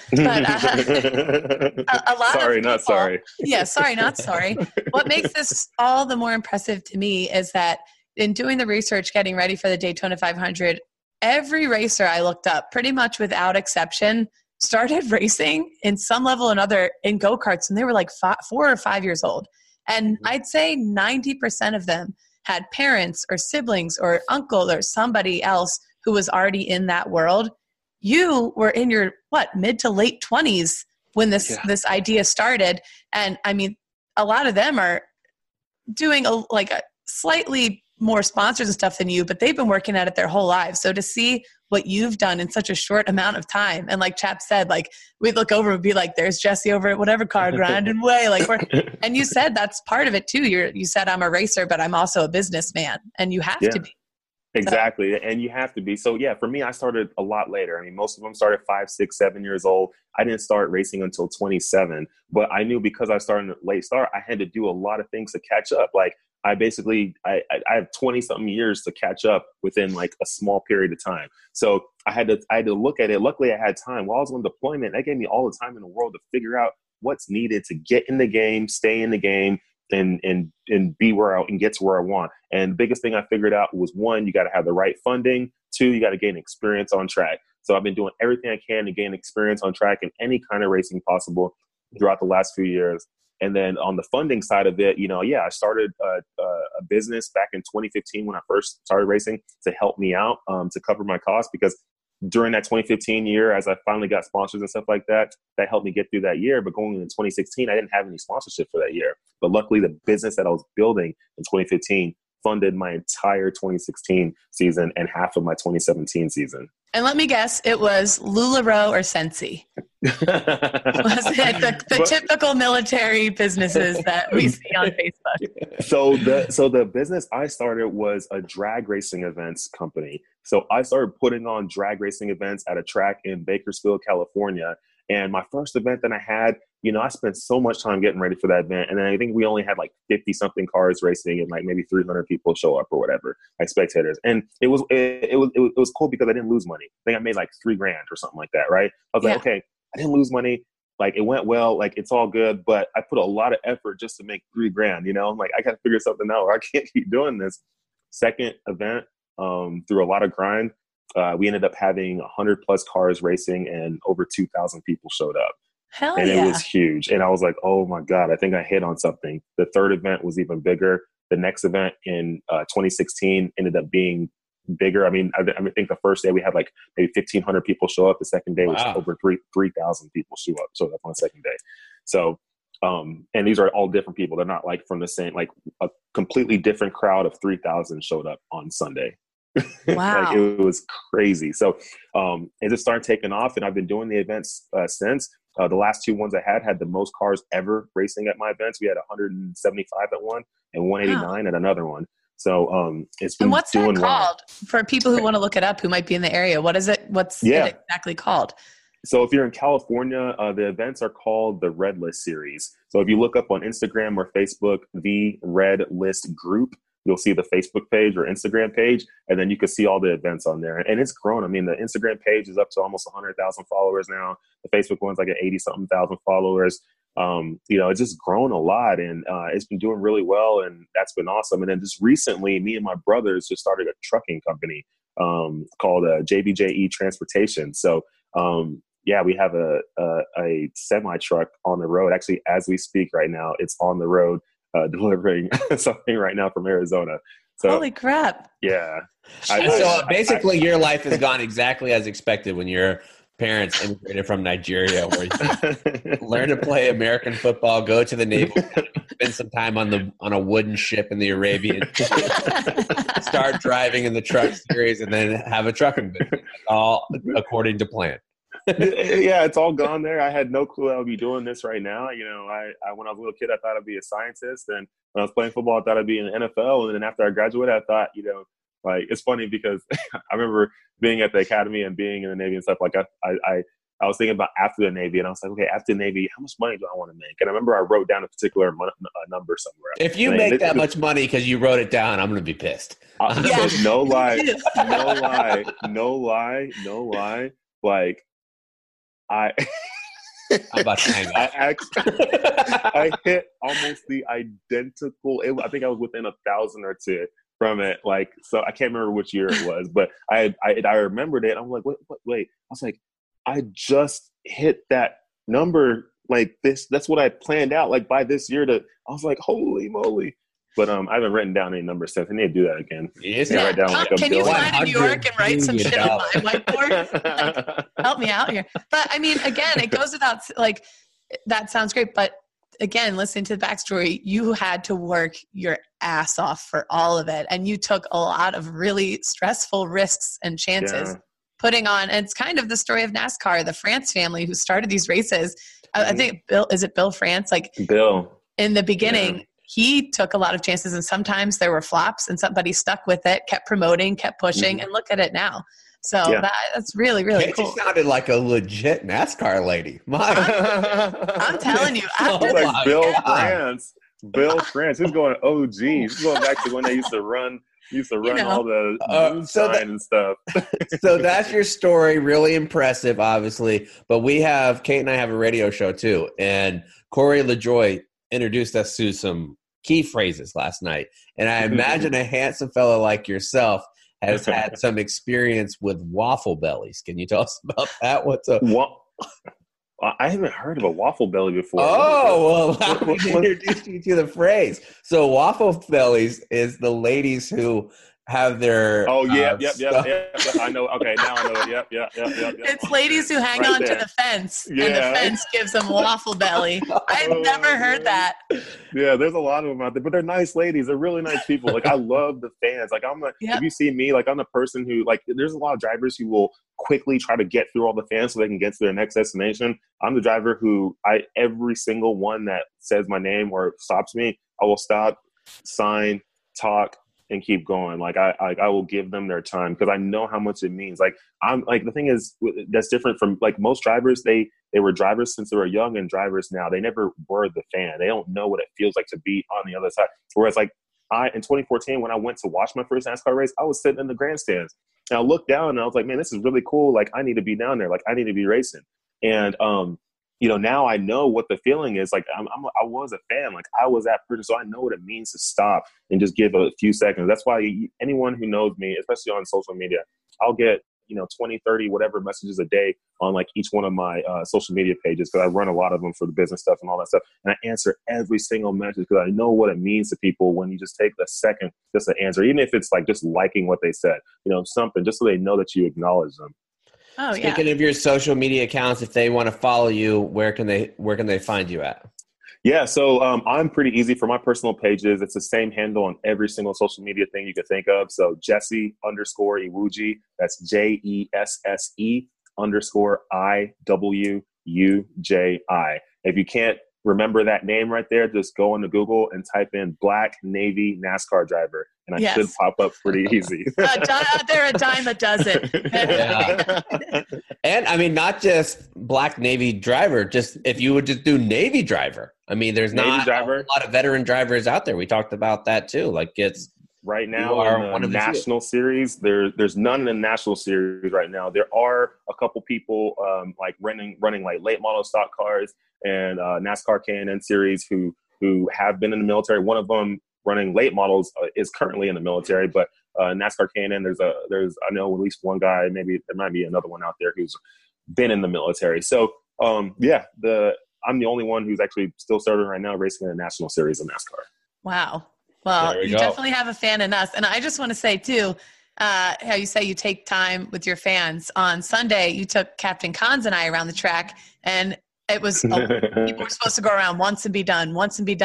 a lot sorry, of people, not sorry. Yeah, sorry, not sorry. What makes this all the more impressive to me is that in doing the research, getting ready for the Daytona 500, every racer I looked up, pretty much without exception, started racing in some level or another in go-karts, and they were like 4 or 5 years old. And I'd say 90% of them had parents or siblings or uncle or somebody else who was already in that world. You were in your, mid to late 20s when this idea started. And I mean, a lot of them are doing a slightly more sponsors and stuff than you, but they've been working at it their whole lives. So to see what you've done in such a short amount of time, and like Chap said, like, we'd look over and be like, there's Jesse over at whatever car grinding away. And you said that's part of it too. You said, I'm a racer, but I'm also a businessman, and you have to be. Exactly. And you have to be. So yeah, for me, I started a lot later. I mean, most of them started 5, 6, 7 years old. I didn't start racing until 27, but I knew because I started a late start, I had to do a lot of things to catch up. Like, I have 20 something years to catch up within like a small period of time. So I had to look at it. Luckily I had time while I was on deployment. That gave me all the time in the world to figure out what's needed to get in the game, stay in the game, and be where and get to where I want. And the biggest thing I figured out was, 1, you got to have the right funding. 2, you got to gain experience on track. So I've been doing everything I can to gain experience on track in any kind of racing possible throughout the last few years. And then on the funding side of it, I started a business back in 2015 when I first started racing to help me out, to cover my costs, because during that 2015 year, as I finally got sponsors and stuff like that, that helped me get through that year. But going into 2016, I didn't have any sponsorship for that year. But luckily, the business that I was building in 2015 funded my entire 2016 season and half of my 2017 season. And let me guess, it was LuLaRoe or Sensi. Was it the typical military businesses that we see on Facebook? So the business I started was a drag racing events company. So I started putting on drag racing events at a track in Bakersfield, California. And my first event that I had, I spent so much time getting ready for that event. And then I think we only had like 50 something cars racing and like maybe 300 people show up or whatever, like spectators. And it was cool because I didn't lose money. I think I made like $3,000 or something like that. Right. I was like, okay, I didn't lose money. Like, it went well, like, it's all good, but I put a lot of effort just to make $3,000, I'm like, I got to figure something out or I can't keep doing this. Second event, through a lot of grind, we ended up having 100 plus cars racing and over 2,000 people showed up. Hell and yeah. It was huge. And I was like, oh my God, I think I hit on something. The third event was even bigger. The next event in 2016 ended up being bigger. I mean, I think the first day we had like maybe 1,500 people show up. The second day was over 3,000 people showed up on the second day. So, and these are all different people. They're not like from the same, like a completely different crowd of 3,000 showed up on Sunday. Wow. Like, it was crazy. So it just started taking off, and I've been doing the events since. The last 2 ones I had the most cars ever racing at my events. We had 175 at one and 189 at another one. So it's been and what's doing that called for people who want to look it up, who might be in the area? What is it? What's it exactly called? So if you're in California, the events are called the Red List Series. So if you look up on Instagram or Facebook, the Red List Group, you'll see the Facebook page or Instagram page, and then you can see all the events on there. And it's grown. I mean, the Instagram page is up to almost 100,000 followers now. The Facebook one's like at 80-something thousand followers. It's just grown a lot, and it's been doing really well, and that's been awesome. And then just recently, me and my brothers just started a trucking company called JBJE Transportation. So we have a semi truck on the road. Actually, as we speak right now, it's on the road delivering something right now from Arizona. So, holy crap! Yeah. So basically, your life has gone exactly as expected when your parents immigrated from Nigeria, where you learn to play American football, go to the Navy, spend some time on a wooden ship in the Arabian, start driving in the truck series, and then have a trucking business, all according to plan. Yeah, it's all gone there. I had no clue I would be doing this right now. I when I was a little kid, I thought I'd be a scientist, and when I was playing football, I thought I'd be in the NFL. And then after I graduated, I thought, like, it's funny because I remember being at the academy and being in the Navy and stuff. Like I was thinking about after the Navy, and I was like, okay, after the Navy, how much money do I want to make? And I remember I wrote down a particular number somewhere. If you make that much money because you wrote it down, I'm going to be pissed. So no lie. Like I'm about to hang up. I hit almost the identical. I think I was within 1,000 or two from it. Like, so I can't remember which year it was, but I remembered it. I'm like, wait. I was like, I just hit that number like this. That's what I planned out. Like by this year I was like, holy moly. But I haven't written down any numbers since. I need to do that again. Write down can you fly to New York and write some shit on my whiteboard? Like, help me out here. But I mean, again, it goes without like that sounds great. But again, listening to the backstory, you had to work your ass off for all of it, and you took a lot of really stressful risks and chances. Putting on, and it's kind of the story of NASCAR, the France family who started these races. I think Bill France? Like Bill in the beginning. He took a lot of chances, and sometimes there were flops, and somebody stuck with it, kept promoting, kept pushing, and look at it now. So that's really, really cool. She sounded like a legit NASCAR lady. I'm telling you. Like Bill France. Bill France. He's going OG. He's going back to when they used to run all the sign and stuff. So that's your story. Really impressive, obviously. But Kate and I have a radio show too. And Corey LaJoy introduced us to some key phrases last night. And I imagine a handsome fellow like yourself has had some experience with waffle bellies. Can you tell us about that? What's up? I haven't heard of a waffle belly before. Oh, well, let me introduce you to the phrase. So waffle bellies is the ladies who have their yep. I know. Okay, now I know it. Yep. It's ladies who hang on to the fence, and the fence gives them waffle belly. I've never heard that. Yeah, there's a lot of them out there, but they're nice ladies. They're really nice people. Like I love the fans. Like if you see me, like I'm the person who like. There's a lot of drivers who will quickly try to get through all the fans so they can get to their next destination. I'm the driver who every single one that says my name or stops me, I will stop, sign, talk, and keep going. Like I will give them their time because I know how much it means. Like I'm like, the thing is that's different from like most drivers. They were drivers since they were young, and drivers now, they never were the fan. They don't know what it feels like to be on the other side. Whereas like in 2014, when I went to watch my first NASCAR race, I was sitting in the grandstands and I looked down and I was like, man, this is really cool. Like I need to be down there. Like I need to be racing. And, now I know what the feeling is. Like I was a fan. Like I was that person. So I know what it means to stop and just give a few seconds. That's why anyone who knows me, especially on social media, I'll get, 20, 30, whatever messages a day on like each one of my social media pages. Cause I run a lot of them for the business stuff and all that stuff. And I answer every single message because I know what it means to people when you just take a second just to answer, even if it's like just liking what they said, something just so they know that you acknowledge them. Oh, Speaking of your social media accounts, if they want to follow you, where can they find you at? Yeah, so I'm pretty easy for my personal pages. It's the same handle on every single social media thing you could think of. So Jesse_Iwuji. That's JESSE_IWUJI. If you can't remember that name right there, just go into Google and type in Black Navy NASCAR driver, and I should pop up pretty easy. They're a dime a dozen. And I mean, not just Black Navy driver, just if you would just do Navy driver. I mean, there's not a lot of veteran drivers out there. We talked about that too. Like it's Right You now, are in one the of the few. national series, there's none in the national series right now. There are a couple people like running like late model stock cars and NASCAR K&N series who have been in the military. One of them running late models is currently in the military, but NASCAR K&N, there's I know at least one guy, maybe there might be another one out there who's been in the military. So I'm the only one who's actually still serving right now, racing in the national series of NASCAR. Wow. Well, There we you go. definitely have a fan in us. And I just want to say, too, how you say you take time with your fans. On Sunday, you took Captain Cons and I around the track, and it was people were supposed to go around once and be done.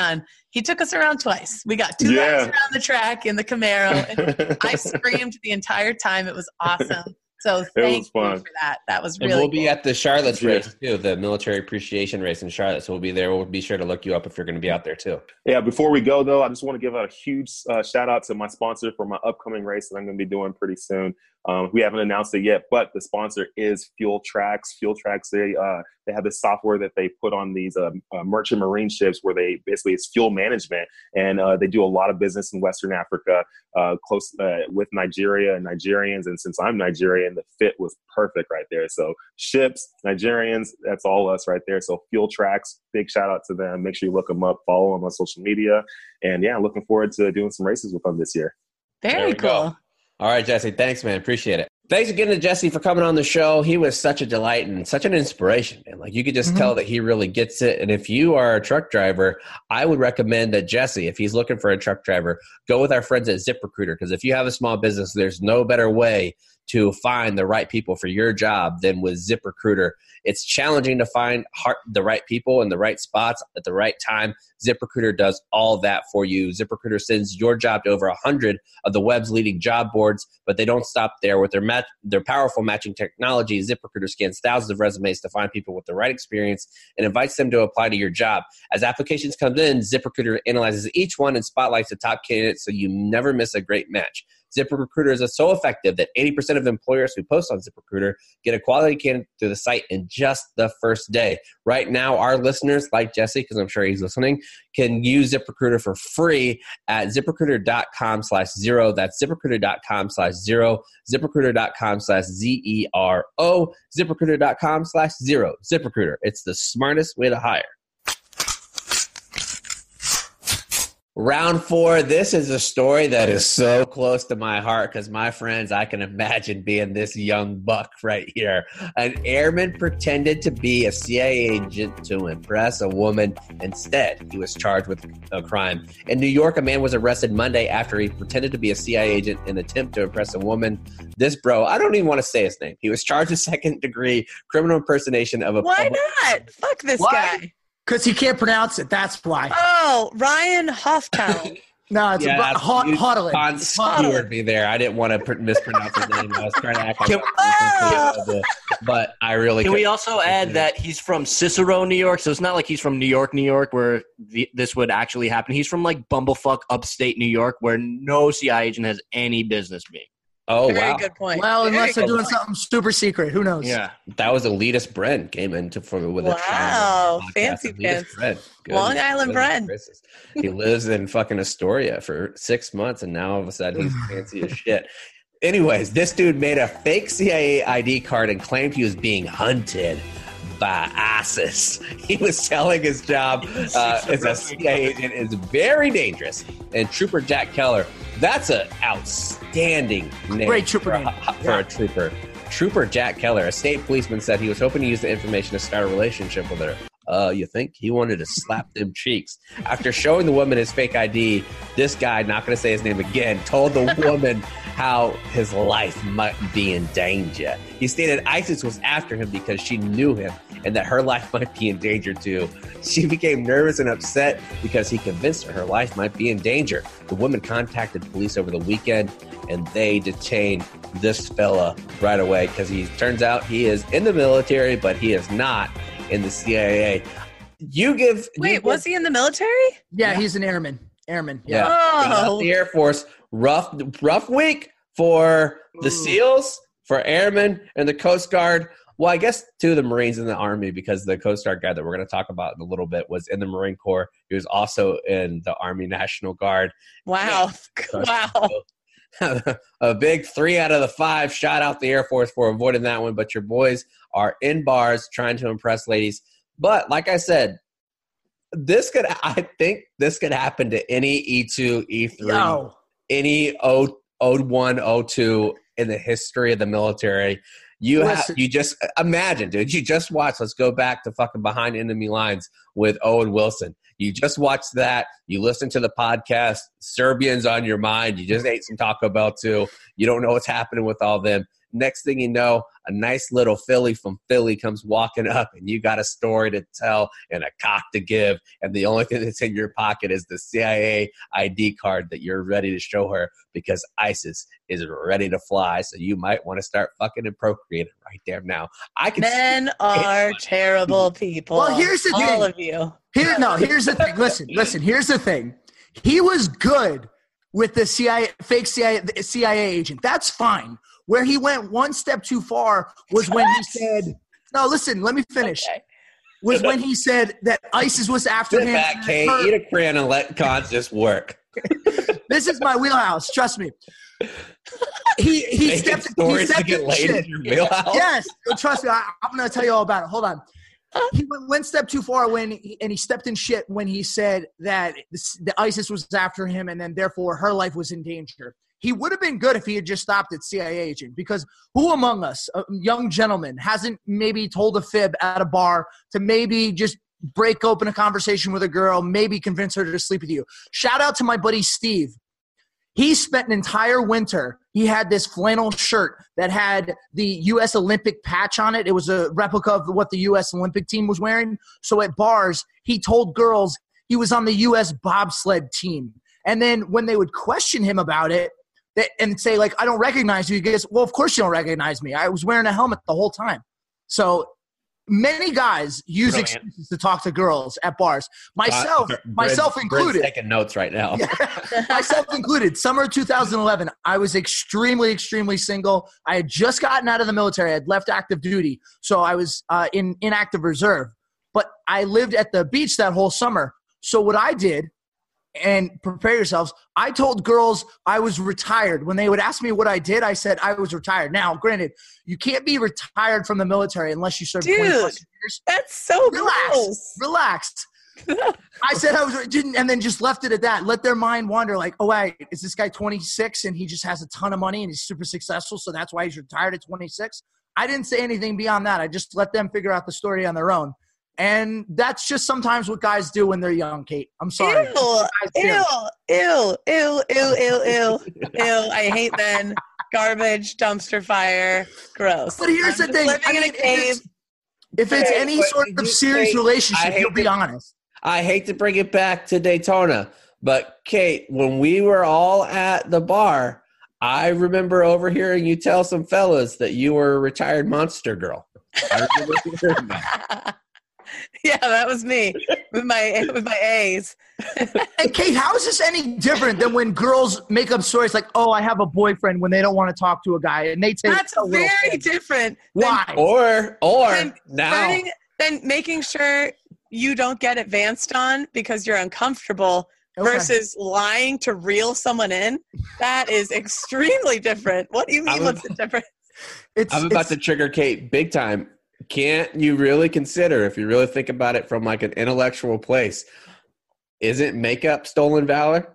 He took us around twice. We got 2 laps around the track in the Camaro. And I screamed the entire time. It was awesome. So thank you for that. That was really And we'll be cool. at the Charlotte's race too, the military appreciation race in Charlotte. So we'll be there. We'll be sure to look you up if you're going to be out there too. Yeah, before we go, though, I just want to give a huge shout out to my sponsor for my upcoming race that I'm going to be doing pretty soon. We haven't announced it yet, but the sponsor is Fuel Tracks. Fuel Tracks, they have this software that they put on these merchant marine ships where they basically it's fuel management, and they do a lot of business in Western Africa, close with Nigeria and Nigerians. And since I'm Nigerian, the fit was perfect right there. So ships, Nigerians, that's all us right there. So Fuel Tracks, big shout out to them. Make sure you look them up, follow them on social media, and yeah, looking forward to doing some races with them this year. Very cool. Go. All right, Jesse. Thanks, man. Appreciate it. Thanks again to Jesse for coming on the show. He was such a delight and such an inspiration, man. Like you could just tell that he really gets it. And if you are a truck driver, I would recommend that Jesse, if he's looking for a truck driver, go with our friends at ZipRecruiter. Because if you have a small business, there's no better way to find the right people for your job than with ZipRecruiter. It's challenging to find the right people in the right spots at the right time. ZipRecruiter does all that for you. ZipRecruiter sends your job to over 100 of the web's leading job boards, but they don't stop there. With their powerful matching technology, ZipRecruiter scans thousands of resumes to find people with the right experience and invites them to apply to your job. As applications come in, ZipRecruiter analyzes each one and spotlights the top candidates so you never miss a great match. ZipRecruiter is so effective that 80% of employers who post on ZipRecruiter get a quality candidate through the site in just the first day. Right now, our listeners, like Jesse, because I'm sure he's listening, can use ZipRecruiter for free at ZipRecruiter.com/0. That's ZipRecruiter.com/0. ZipRecruiter.com/ZERO. ZipRecruiter.com/0. ZipRecruiter. It's the smartest way to hire. Round 4, this is a story that is so close to my heart because, my friends, I can imagine being this young buck right here. An airman pretended to be a CIA agent to impress a woman. Instead, he was charged with a crime. In New York, a man was arrested Monday after he pretended to be a CIA agent in an attempt to impress a woman. This bro, I don't even want to say his name. He was charged with second-degree criminal impersonation of a Why not? Fuck this guy. Because he can't pronounce it. That's why. Oh, Ryan Hofftown. No, it's Hoddling. Con skewered me there. I didn't want to mispronounce his name. I was trying to act like but I really Can we also add that he's from Cicero, New York? So it's not like he's from New York, where this would actually happen. He's from like bumblefuck upstate New York, where no CIA agent has any business being. Oh, Very wow. good point. Well, Very unless they're good doing point. something super secret. Who knows? Yeah. That was elitist Brent came into with a Wow, podcast. fancy Elitist pants. Brent. Long Island Goodness Brent. gracious. He lives in fucking Astoria for 6 months, and now all of a sudden he's fancy as shit. Anyways, this dude made a fake CIA ID card and claimed he was being hunted by ISIS. He was telling his job as a CIA agent is very dangerous. And Trooper Jack Keller, that's an outstanding name. Great trooper name. For a trooper. Trooper Jack Keller, a state policeman, said he was hoping to use the information to start a relationship with her. You think? He wanted to slap them cheeks. After showing the woman his fake ID, this guy, not going to say his name again, told the woman how his life might be in danger. He stated ISIS was after him because she knew him and that her life might be in danger too. She became nervous and upset because he convinced her life might be in danger. The woman contacted police over the weekend and they detained this fella right away because he turns out he is in the military, but he is not in the CIA. Wait, was he in the military? Yeah, he's an airman. Airman. Yeah. Oh. The Air Force, rough week for the SEALs, for airmen, and the Coast Guard. Well, I guess two of the Marines in the Army, because the Coast Guard guy that we're going to talk about in a little bit was in the Marine Corps. He was also in the Army National Guard. Wow. Wow. A big 3 out of the 5 shot out the Air Force for avoiding that one. But your boys are in bars trying to impress ladies. But like I said, I think this could happen to any E2, E3, any O1, O2 in the history of the military. You just imagine, dude. You just watch. Let's go back to fucking Behind Enemy Lines with Owen Wilson. You just watched that. You listen to the podcast. Serbians on your mind. You just ate some Taco Bell too. You don't know what's happening with all them. Next thing you know, a nice little Philly from Philly comes walking up, and you got a story to tell and a cock to give, and the only thing that's in your pocket is the CIA ID card that you're ready to show her because ISIS is ready to fly. So you might want to start fucking and procreating right there now. Men are terrible people. Well, here's the thing. All of you. Here's the thing. Listen. Here's the thing. He was good with the fake CIA agent. That's fine. Where he went one step too far was when he said, no, listen, let me finish. Okay. Was when he said that ISIS was after him. Sit back, Kate. Eat a crayon and let cons just work. This is my wheelhouse. Trust me. He stepped in shit. In your wheelhouse? Yes. Trust me. I'm going to tell you all about it. Hold on. He went one step too far he stepped in shit when he said that the ISIS was after him and then therefore her life was in danger. He would have been good if he had just stopped at CIA agent, because who among us, a young gentleman, hasn't maybe told a fib at a bar to maybe just break open a conversation with a girl, maybe convince her to sleep with you? Shout out to my buddy Steve. He spent an entire winter. He had this flannel shirt that had the U.S. Olympic patch on it. It was a replica of what the U.S. Olympic team was wearing. So at bars, he told girls he was on the U.S. bobsled team. And then when they would question him about it, and say, like, I don't recognize you. He goes, well, of course you don't recognize me. I was wearing a helmet the whole time. So many guys use excuses to talk to girls at bars. Myself included. Taking notes right now. Yeah, myself included. Summer 2011, I was extremely, extremely single. I had just gotten out of the military. I had left active duty. So I was in active reserve. But I lived at the beach that whole summer. So what I did, and prepare yourselves, I told girls I was retired. When they would ask me what I did, I said I was retired. Now, granted, you can't be retired from the military unless you serve 20+ years. That's so gross. Relax. I said I was, and then just left it at that. Let their mind wander like, oh, wait, is this guy 26 and he just has a ton of money and he's super successful, so that's why he's retired at 26? I didn't say anything beyond that. I just let them figure out the story on their own. And that's just sometimes what guys do when they're young, Kate. I'm sorry. Ew. I hate men. Garbage, dumpster fire, gross. But here's the thing. Living in a cave. If it's any sort of serious relationship, you'll be honest. I hate to bring it back to Daytona, but Kate, when we were all at the bar, I remember overhearing you tell some fellas that you were a retired monster girl. I remember hearing that. Yeah, that was me with my A's. And Kate, how is this any different than when girls make up stories like, "Oh, I have a boyfriend," when they don't want to talk to a guy, and they take that's very different. Why? Or now then making sure you don't get advanced on because you're uncomfortable versus lying to reel someone in. That is extremely different. What do you mean? What's the difference? I'm about to trigger Kate big time. Can't you really consider, if you really think about it from like an intellectual place, isn't makeup stolen valor?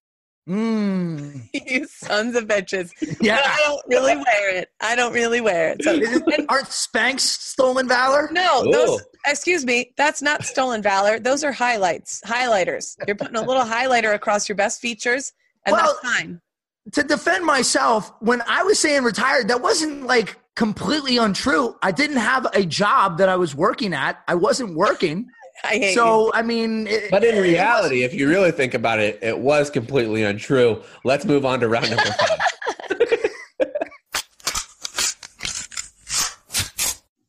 You sons of bitches. Yeah. But I don't really wear it. So, aren't Spanx stolen valor? No, excuse me, that's not stolen valor. Those are highlighters. You're putting a little highlighter across your best features, and that's fine. To defend myself, when I was saying retired, that wasn't like completely untrue. I didn't have a job that I was working at. I wasn't working. I hate you. I mean. But in reality, if you really think about it, it was completely untrue. Let's move on to round number 5.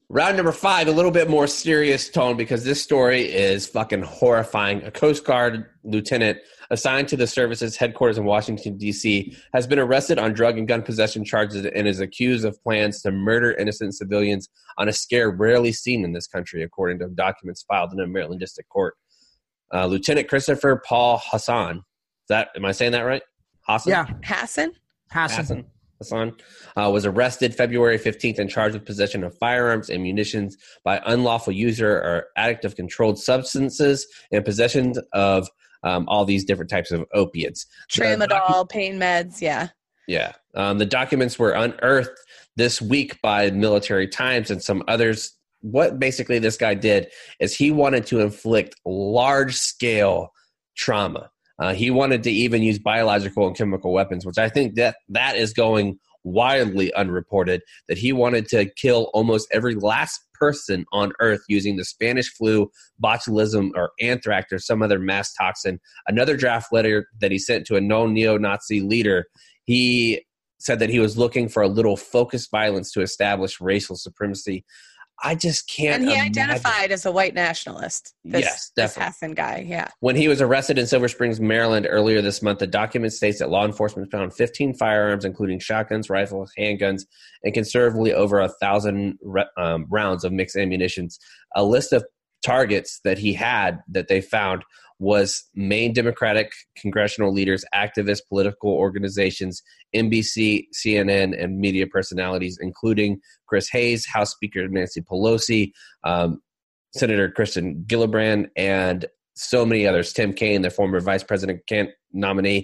Round number 5, a little bit more serious tone because this story is fucking horrifying. A Coast Guard lieutenant assigned to the service's headquarters in Washington, D.C., has been arrested on drug and gun possession charges and is accused of plans to murder innocent civilians on a scale rarely seen in this country, according to documents filed in a Maryland District Court. Lieutenant Christopher Paul Hassan. Am I saying that right? Hassan? Yeah. Hassan? Hassan was arrested February 15th and charged with possession of firearms and munitions by unlawful user or addict of controlled substances and possession of all these different types of opiates. Tramadol, pain meds, yeah. Yeah. The documents were unearthed this week by Military Times and some others. What basically this guy did is he wanted to inflict large-scale trauma. He wanted to even use biological and chemical weapons, which I think that is going widely unreported, that he wanted to kill almost every last person on Earth using the Spanish flu, botulism, or anthrax, or some other mass toxin. Another draft letter that he sent to a known neo-Nazi leader, he said that he was looking for a little focused violence to establish racial supremacy. I just can't. And he imagine. identified as a white nationalist. Yes, definitely. This Hassan guy, yeah. When he was arrested in Silver Springs, Maryland earlier this month, the document states that law enforcement found 15 firearms, including shotguns, rifles, handguns, and considerably over 1,000 rounds of mixed ammunition. A list of targets that he had that they found was Maine Democratic congressional leaders, activists, political organizations, NBC, CNN, and media personalities, including Chris Hayes, House Speaker Nancy Pelosi, Senator Kirsten Gillibrand, and so many others. Tim Kaine, the former vice president nominee.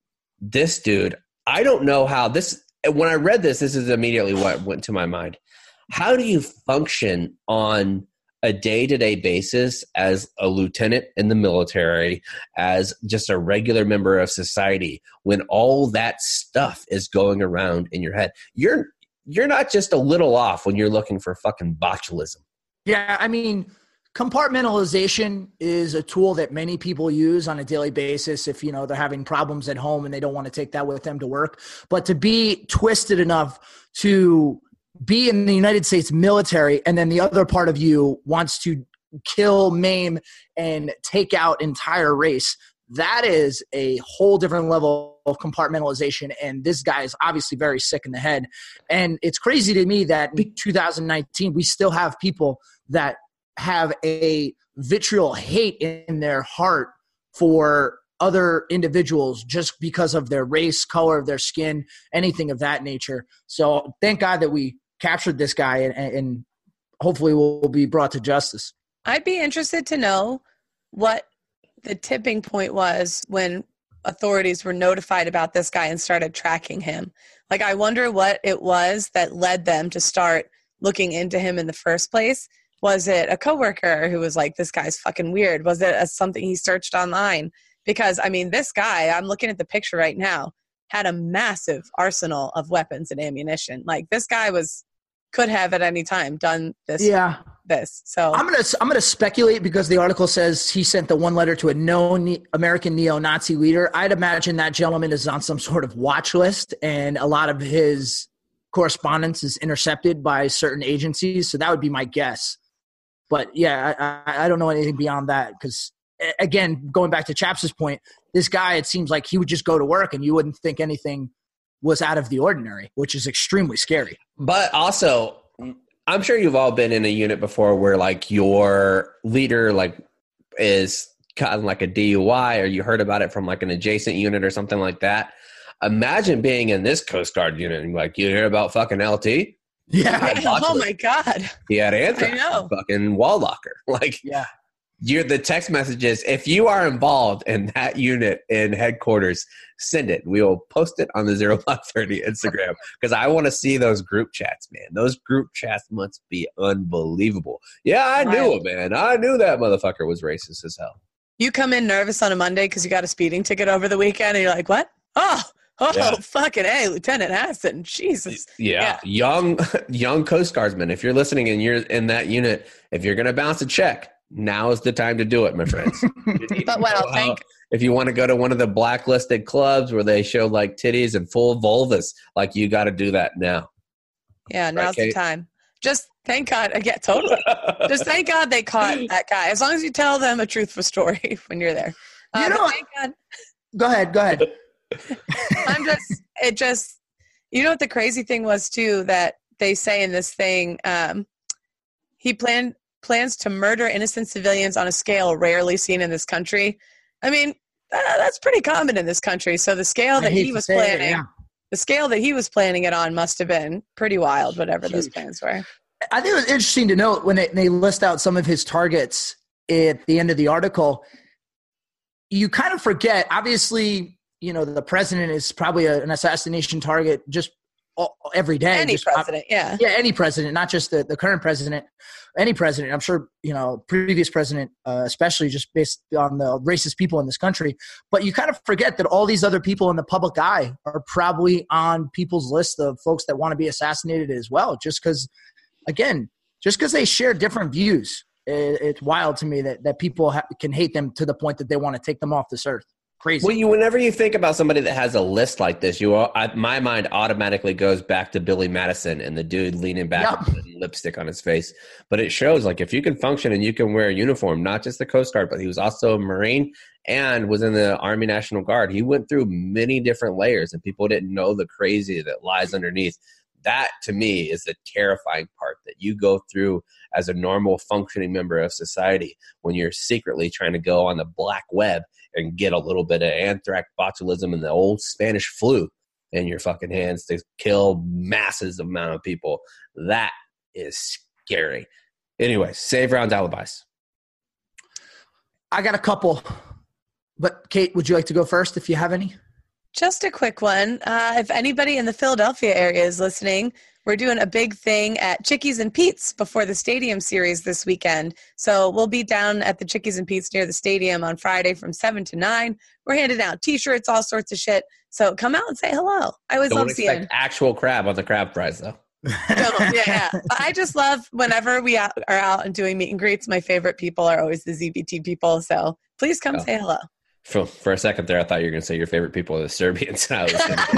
This dude, I don't know how this – when I read this is immediately what went to my mind. How do you function on – a day-to-day basis as a lieutenant in the military, as just a regular member of society, when all that stuff is going around in your head? You're not just a little off when you're looking for fucking botulism. Yeah, I mean, compartmentalization is a tool that many people use on a daily basis if, they're having problems at home and they don't want to take that with them to work. But to be twisted enough to be in the United States military, and then the other part of you wants to kill, maim, and take out entire race, that is a whole different level of compartmentalization. And this guy is obviously very sick in the head. And it's crazy to me that in 2019, we still have people that have a vitriol hate in their heart for other individuals just because of their race, color of their skin, anything of that nature. So thank God that we captured this guy and hopefully will be brought to justice. I'd be interested to know what the tipping point was when authorities were notified about this guy and started tracking him. Like, I wonder what it was that led them to start looking into him in the first place. Was it a coworker who was like, this guy's fucking weird? Was it something he searched online? Because, I mean, this guy, I'm looking at the picture right now, had a massive arsenal of weapons and ammunition. Like, this guy could have at any time done this. Yeah. So I'm gonna speculate because the article says he sent the one letter to a known American neo-Nazi leader. I'd imagine that gentleman is on some sort of watch list, and a lot of his correspondence is intercepted by certain agencies. So that would be my guess. But yeah, I don't know anything beyond that because, again, going back to Chaps' point, this guy, it seems like he would just go to work and you wouldn't think anything was out of the ordinary, which is extremely scary. But also, I'm sure you've all been in a unit before where like your leader like is kind of like a DUI, or you heard about it from like an adjacent unit or something like that. Imagine being in this Coast Guard unit and like, you hear about fucking LT? Yeah. Oh my God. He had anthrax. I know. Fucking wall locker. Like, yeah. The text messages, if you are involved in that unit in headquarters, send it. We will post it on the 0 Block 30 Instagram because I want to see those group chats, man. Those group chats must be unbelievable. Yeah, I knew him, man. I knew that motherfucker was racist as hell. You come in nervous on a Monday because you got a speeding ticket over the weekend and you're like, what? Oh, yeah. Fucking A, Lieutenant Hassan. Jesus. Yeah. Young Coast Guardsmen, if you're listening and you're in that unit, if you're going to bounce a check, now is the time to do it, my friends. But what I'll think, if you want to go to one of the blacklisted clubs where they show like titties and full vulvas, like you got to do that now. Yeah, now's the time. Just thank God. Again, totally. Just thank God they caught that guy. As long as you tell them a truthful story when you're there. You know, thank God. Go ahead. You know what the crazy thing was too, that they say in this thing, he plans to murder innocent civilians on a scale rarely seen in this country. I mean, that's pretty common in this country. So the scale that he was planning, the scale that he was planning it on must have been pretty wild, whatever those plans were. I think it was interesting to note when they list out some of his targets at the end of the article, you kind of forget, obviously, you know, the president is probably an assassination target just every day. Any president, yeah. Yeah, any president, not just the current president. Any president, I'm sure, you know, previous president, especially just based on the racist people in this country. But you kind of forget that all these other people in the public eye are probably on people's list of folks that want to be assassinated as well. Just because they share different views. It's wild to me that people can hate them to the point that they want to take them off this earth. Crazy. Well, whenever you think about somebody that has a list like this, my mind automatically goes back to Billy Madison and the dude leaning back and putting lipstick on his face. But it shows, like, if you can function and you can wear a uniform, not just the Coast Guard, but he was also a Marine and was in the Army National Guard. He went through many different layers, and people didn't know the crazy that lies underneath. That, to me, is the terrifying part that you go through as a normal functioning member of society when you're secretly trying to go on the black web and get a little bit of anthrax, botulism, and the old Spanish flu in your fucking hands to kill masses amount of people. That is scary. Anyway, save round alibis. I got a couple, but Kate, would you like to go first if you have any? Just a quick one. If anybody in the Philadelphia area is listening, we're doing a big thing at Chickies and Pete's before the Stadium Series this weekend. So we'll be down at the Chickies and Pete's near the stadium on Friday from 7 to 9. We're handing out T-shirts, all sorts of shit. So come out and say hello. I always love seeing. Don't expect actual crab on the crab prize, though. Yeah. I just love whenever we are out and doing meet and greets, my favorite people are always the ZBT people. So please come say hello. For a second there, I thought you were going to say your favorite people are the Serbians. I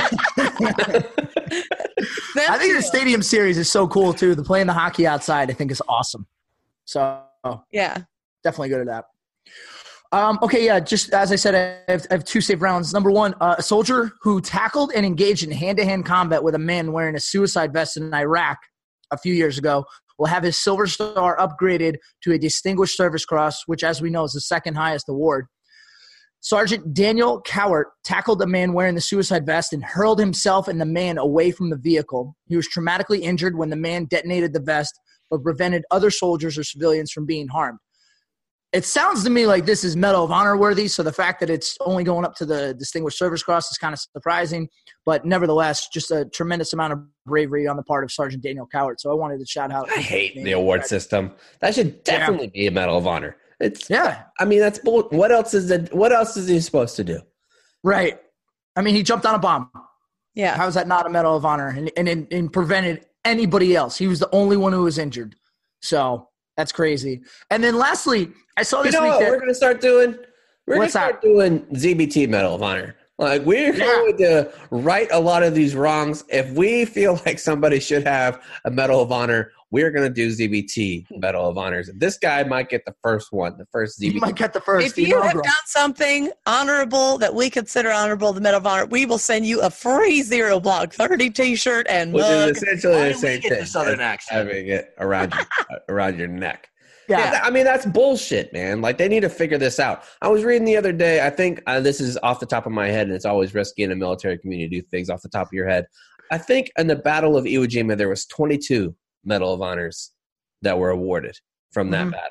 think the Stadium Series is so cool, too. The playing the hockey outside, I think, is awesome. So, yeah, definitely go to that. Okay, yeah, just as I said, I have two save rounds. Number one, a soldier who tackled and engaged in hand-to-hand combat with a man wearing a suicide vest in Iraq a few years ago will have his Silver Star upgraded to a Distinguished Service Cross, which, as we know, is the second highest award. Sergeant Daniel Cowart tackled a man wearing the suicide vest and hurled himself and the man away from the vehicle. He was traumatically injured when the man detonated the vest, but prevented other soldiers or civilians from being harmed. It sounds to me like this is Medal of Honor worthy, so the fact that it's only going up to the Distinguished Service Cross is kind of surprising, but nevertheless, just a tremendous amount of bravery on the part of Sergeant Daniel Cowart. So I wanted to shout out. I hate the award system. That should definitely be a Medal of Honor. I mean, that's bull. What else is he supposed to do? Right. I mean, he jumped on a bomb. Yeah. How is that not a Medal of Honor? And prevented anybody else. He was the only one who was injured. So that's crazy. And then lastly, I saw this week what we're going to start doing? We're going to start doing ZBT Medal of Honor. Like, we're going to right a lot of these wrongs. If we feel like somebody should have a Medal of Honor, we're going to do ZBT Medal of Honors. This guy might get the first one, the first ZBT. He might get the first. If you have done something honorable that we consider honorable, the Medal of Honor, we will send you a free Zero Block 30 T-shirt and mug. Which is essentially the same thing. The Southern accent. Having it around your neck. Yeah. I mean, that's bullshit, man. Like, they need to figure this out. I was reading the other day, I think this is off the top of my head, and it's always risky in a military community to do things off the top of your head. I think in the Battle of Iwo Jima, there was 22 Medal of Honors that were awarded from that battle.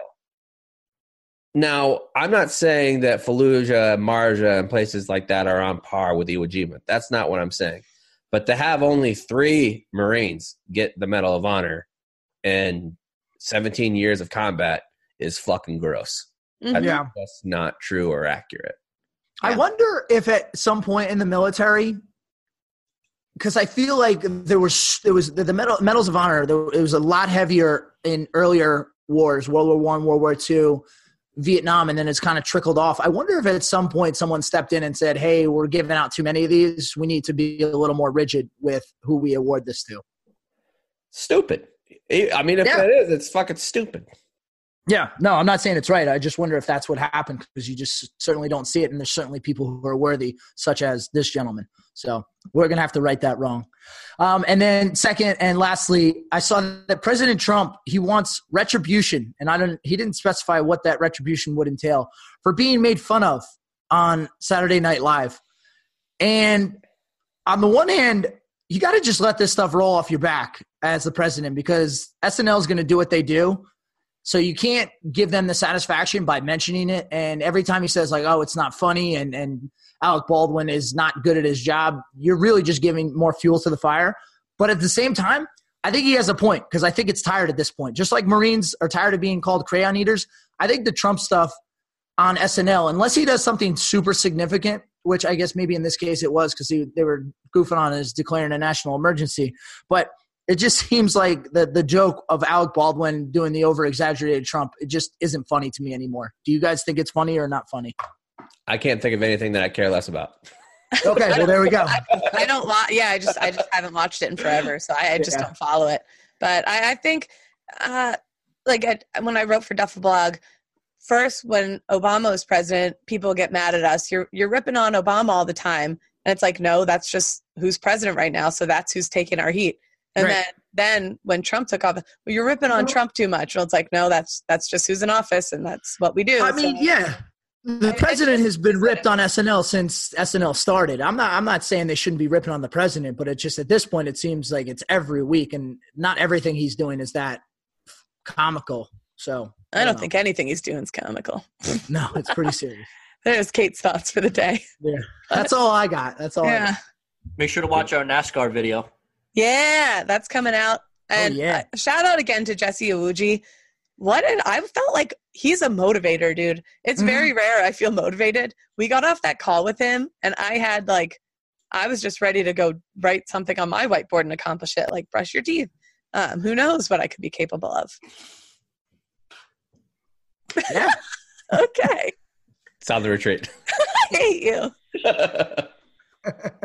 Now, I'm not saying that Fallujah, Marja, and places like that are on par with Iwo Jima. That's not what I'm saying. But to have only 3 Marines get the Medal of Honor and 17 years of combat is fucking gross. I think that's not true or accurate. I wonder if at some point in the military, because I feel like there was the medals of honor. It was a lot heavier in earlier wars, World War I, World War II, Vietnam, and then it's kind of trickled off. I wonder if at some point someone stepped in and said, "Hey, we're giving out too many of these. We need to be a little more rigid with who we award this to." Stupid. I mean, if it is, it's fucking stupid. Yeah, no, I'm not saying it's right. I just wonder if that's what happened because you just certainly don't see it. And there's certainly people who are worthy, such as this gentleman. So we're going to have to right that wrong. And then second and lastly, I saw that President Trump, he wants retribution. And he didn't specify what that retribution would entail for being made fun of on Saturday Night Live. And on the one hand, you got to just let this stuff roll off your back as the president because SNL is going to do what they do. So you can't give them the satisfaction by mentioning it. And every time he says like, oh, it's not funny and Alec Baldwin is not good at his job, you're really just giving more fuel to the fire. But at the same time, I think he has a point because I think it's tired at this point. Just like Marines are tired of being called crayon eaters, I think the Trump stuff on SNL, unless he does something super significant, which I guess maybe in this case it was because they were goofing on his declaring a national emergency. But it just seems like the joke of Alec Baldwin doing the over-exaggerated Trump, it just isn't funny to me anymore. Do you guys think it's funny or not funny? I can't think of anything that I care less about. Okay, well, there we go. I don't I just haven't watched it in forever, so I just don't follow it. But I think, when I wrote for Duffel Blog, first, when Obama was president, people get mad at us. You're ripping on Obama all the time. And it's like, no, that's just who's president right now, so that's who's taking our heat. And right. then when Trump took office, well, you're ripping on Trump too much. Well, it's like, no, that's just who's in office, and that's what we do. I mean, yeah. The president has been ripped on SNL since SNL started. I'm not saying they shouldn't be ripping on the president, but it's just at this point it seems like it's every week, and not everything he's doing is that comical. So I don't think anything he's doing is comical. No, it's pretty serious. There's Kate's thoughts for the day. Yeah, that's all I got. That's all. I got. Make sure to watch our NASCAR video. Yeah, that's coming out. And shout out again to Jesse Iwuji. I felt like he's a motivator, dude. It's very rare I feel motivated. We got off that call with him, and I was just ready to go write something on my whiteboard and accomplish it, like brush your teeth. Who knows what I could be capable of. Yeah. Okay. Sound the retreat. I hate you.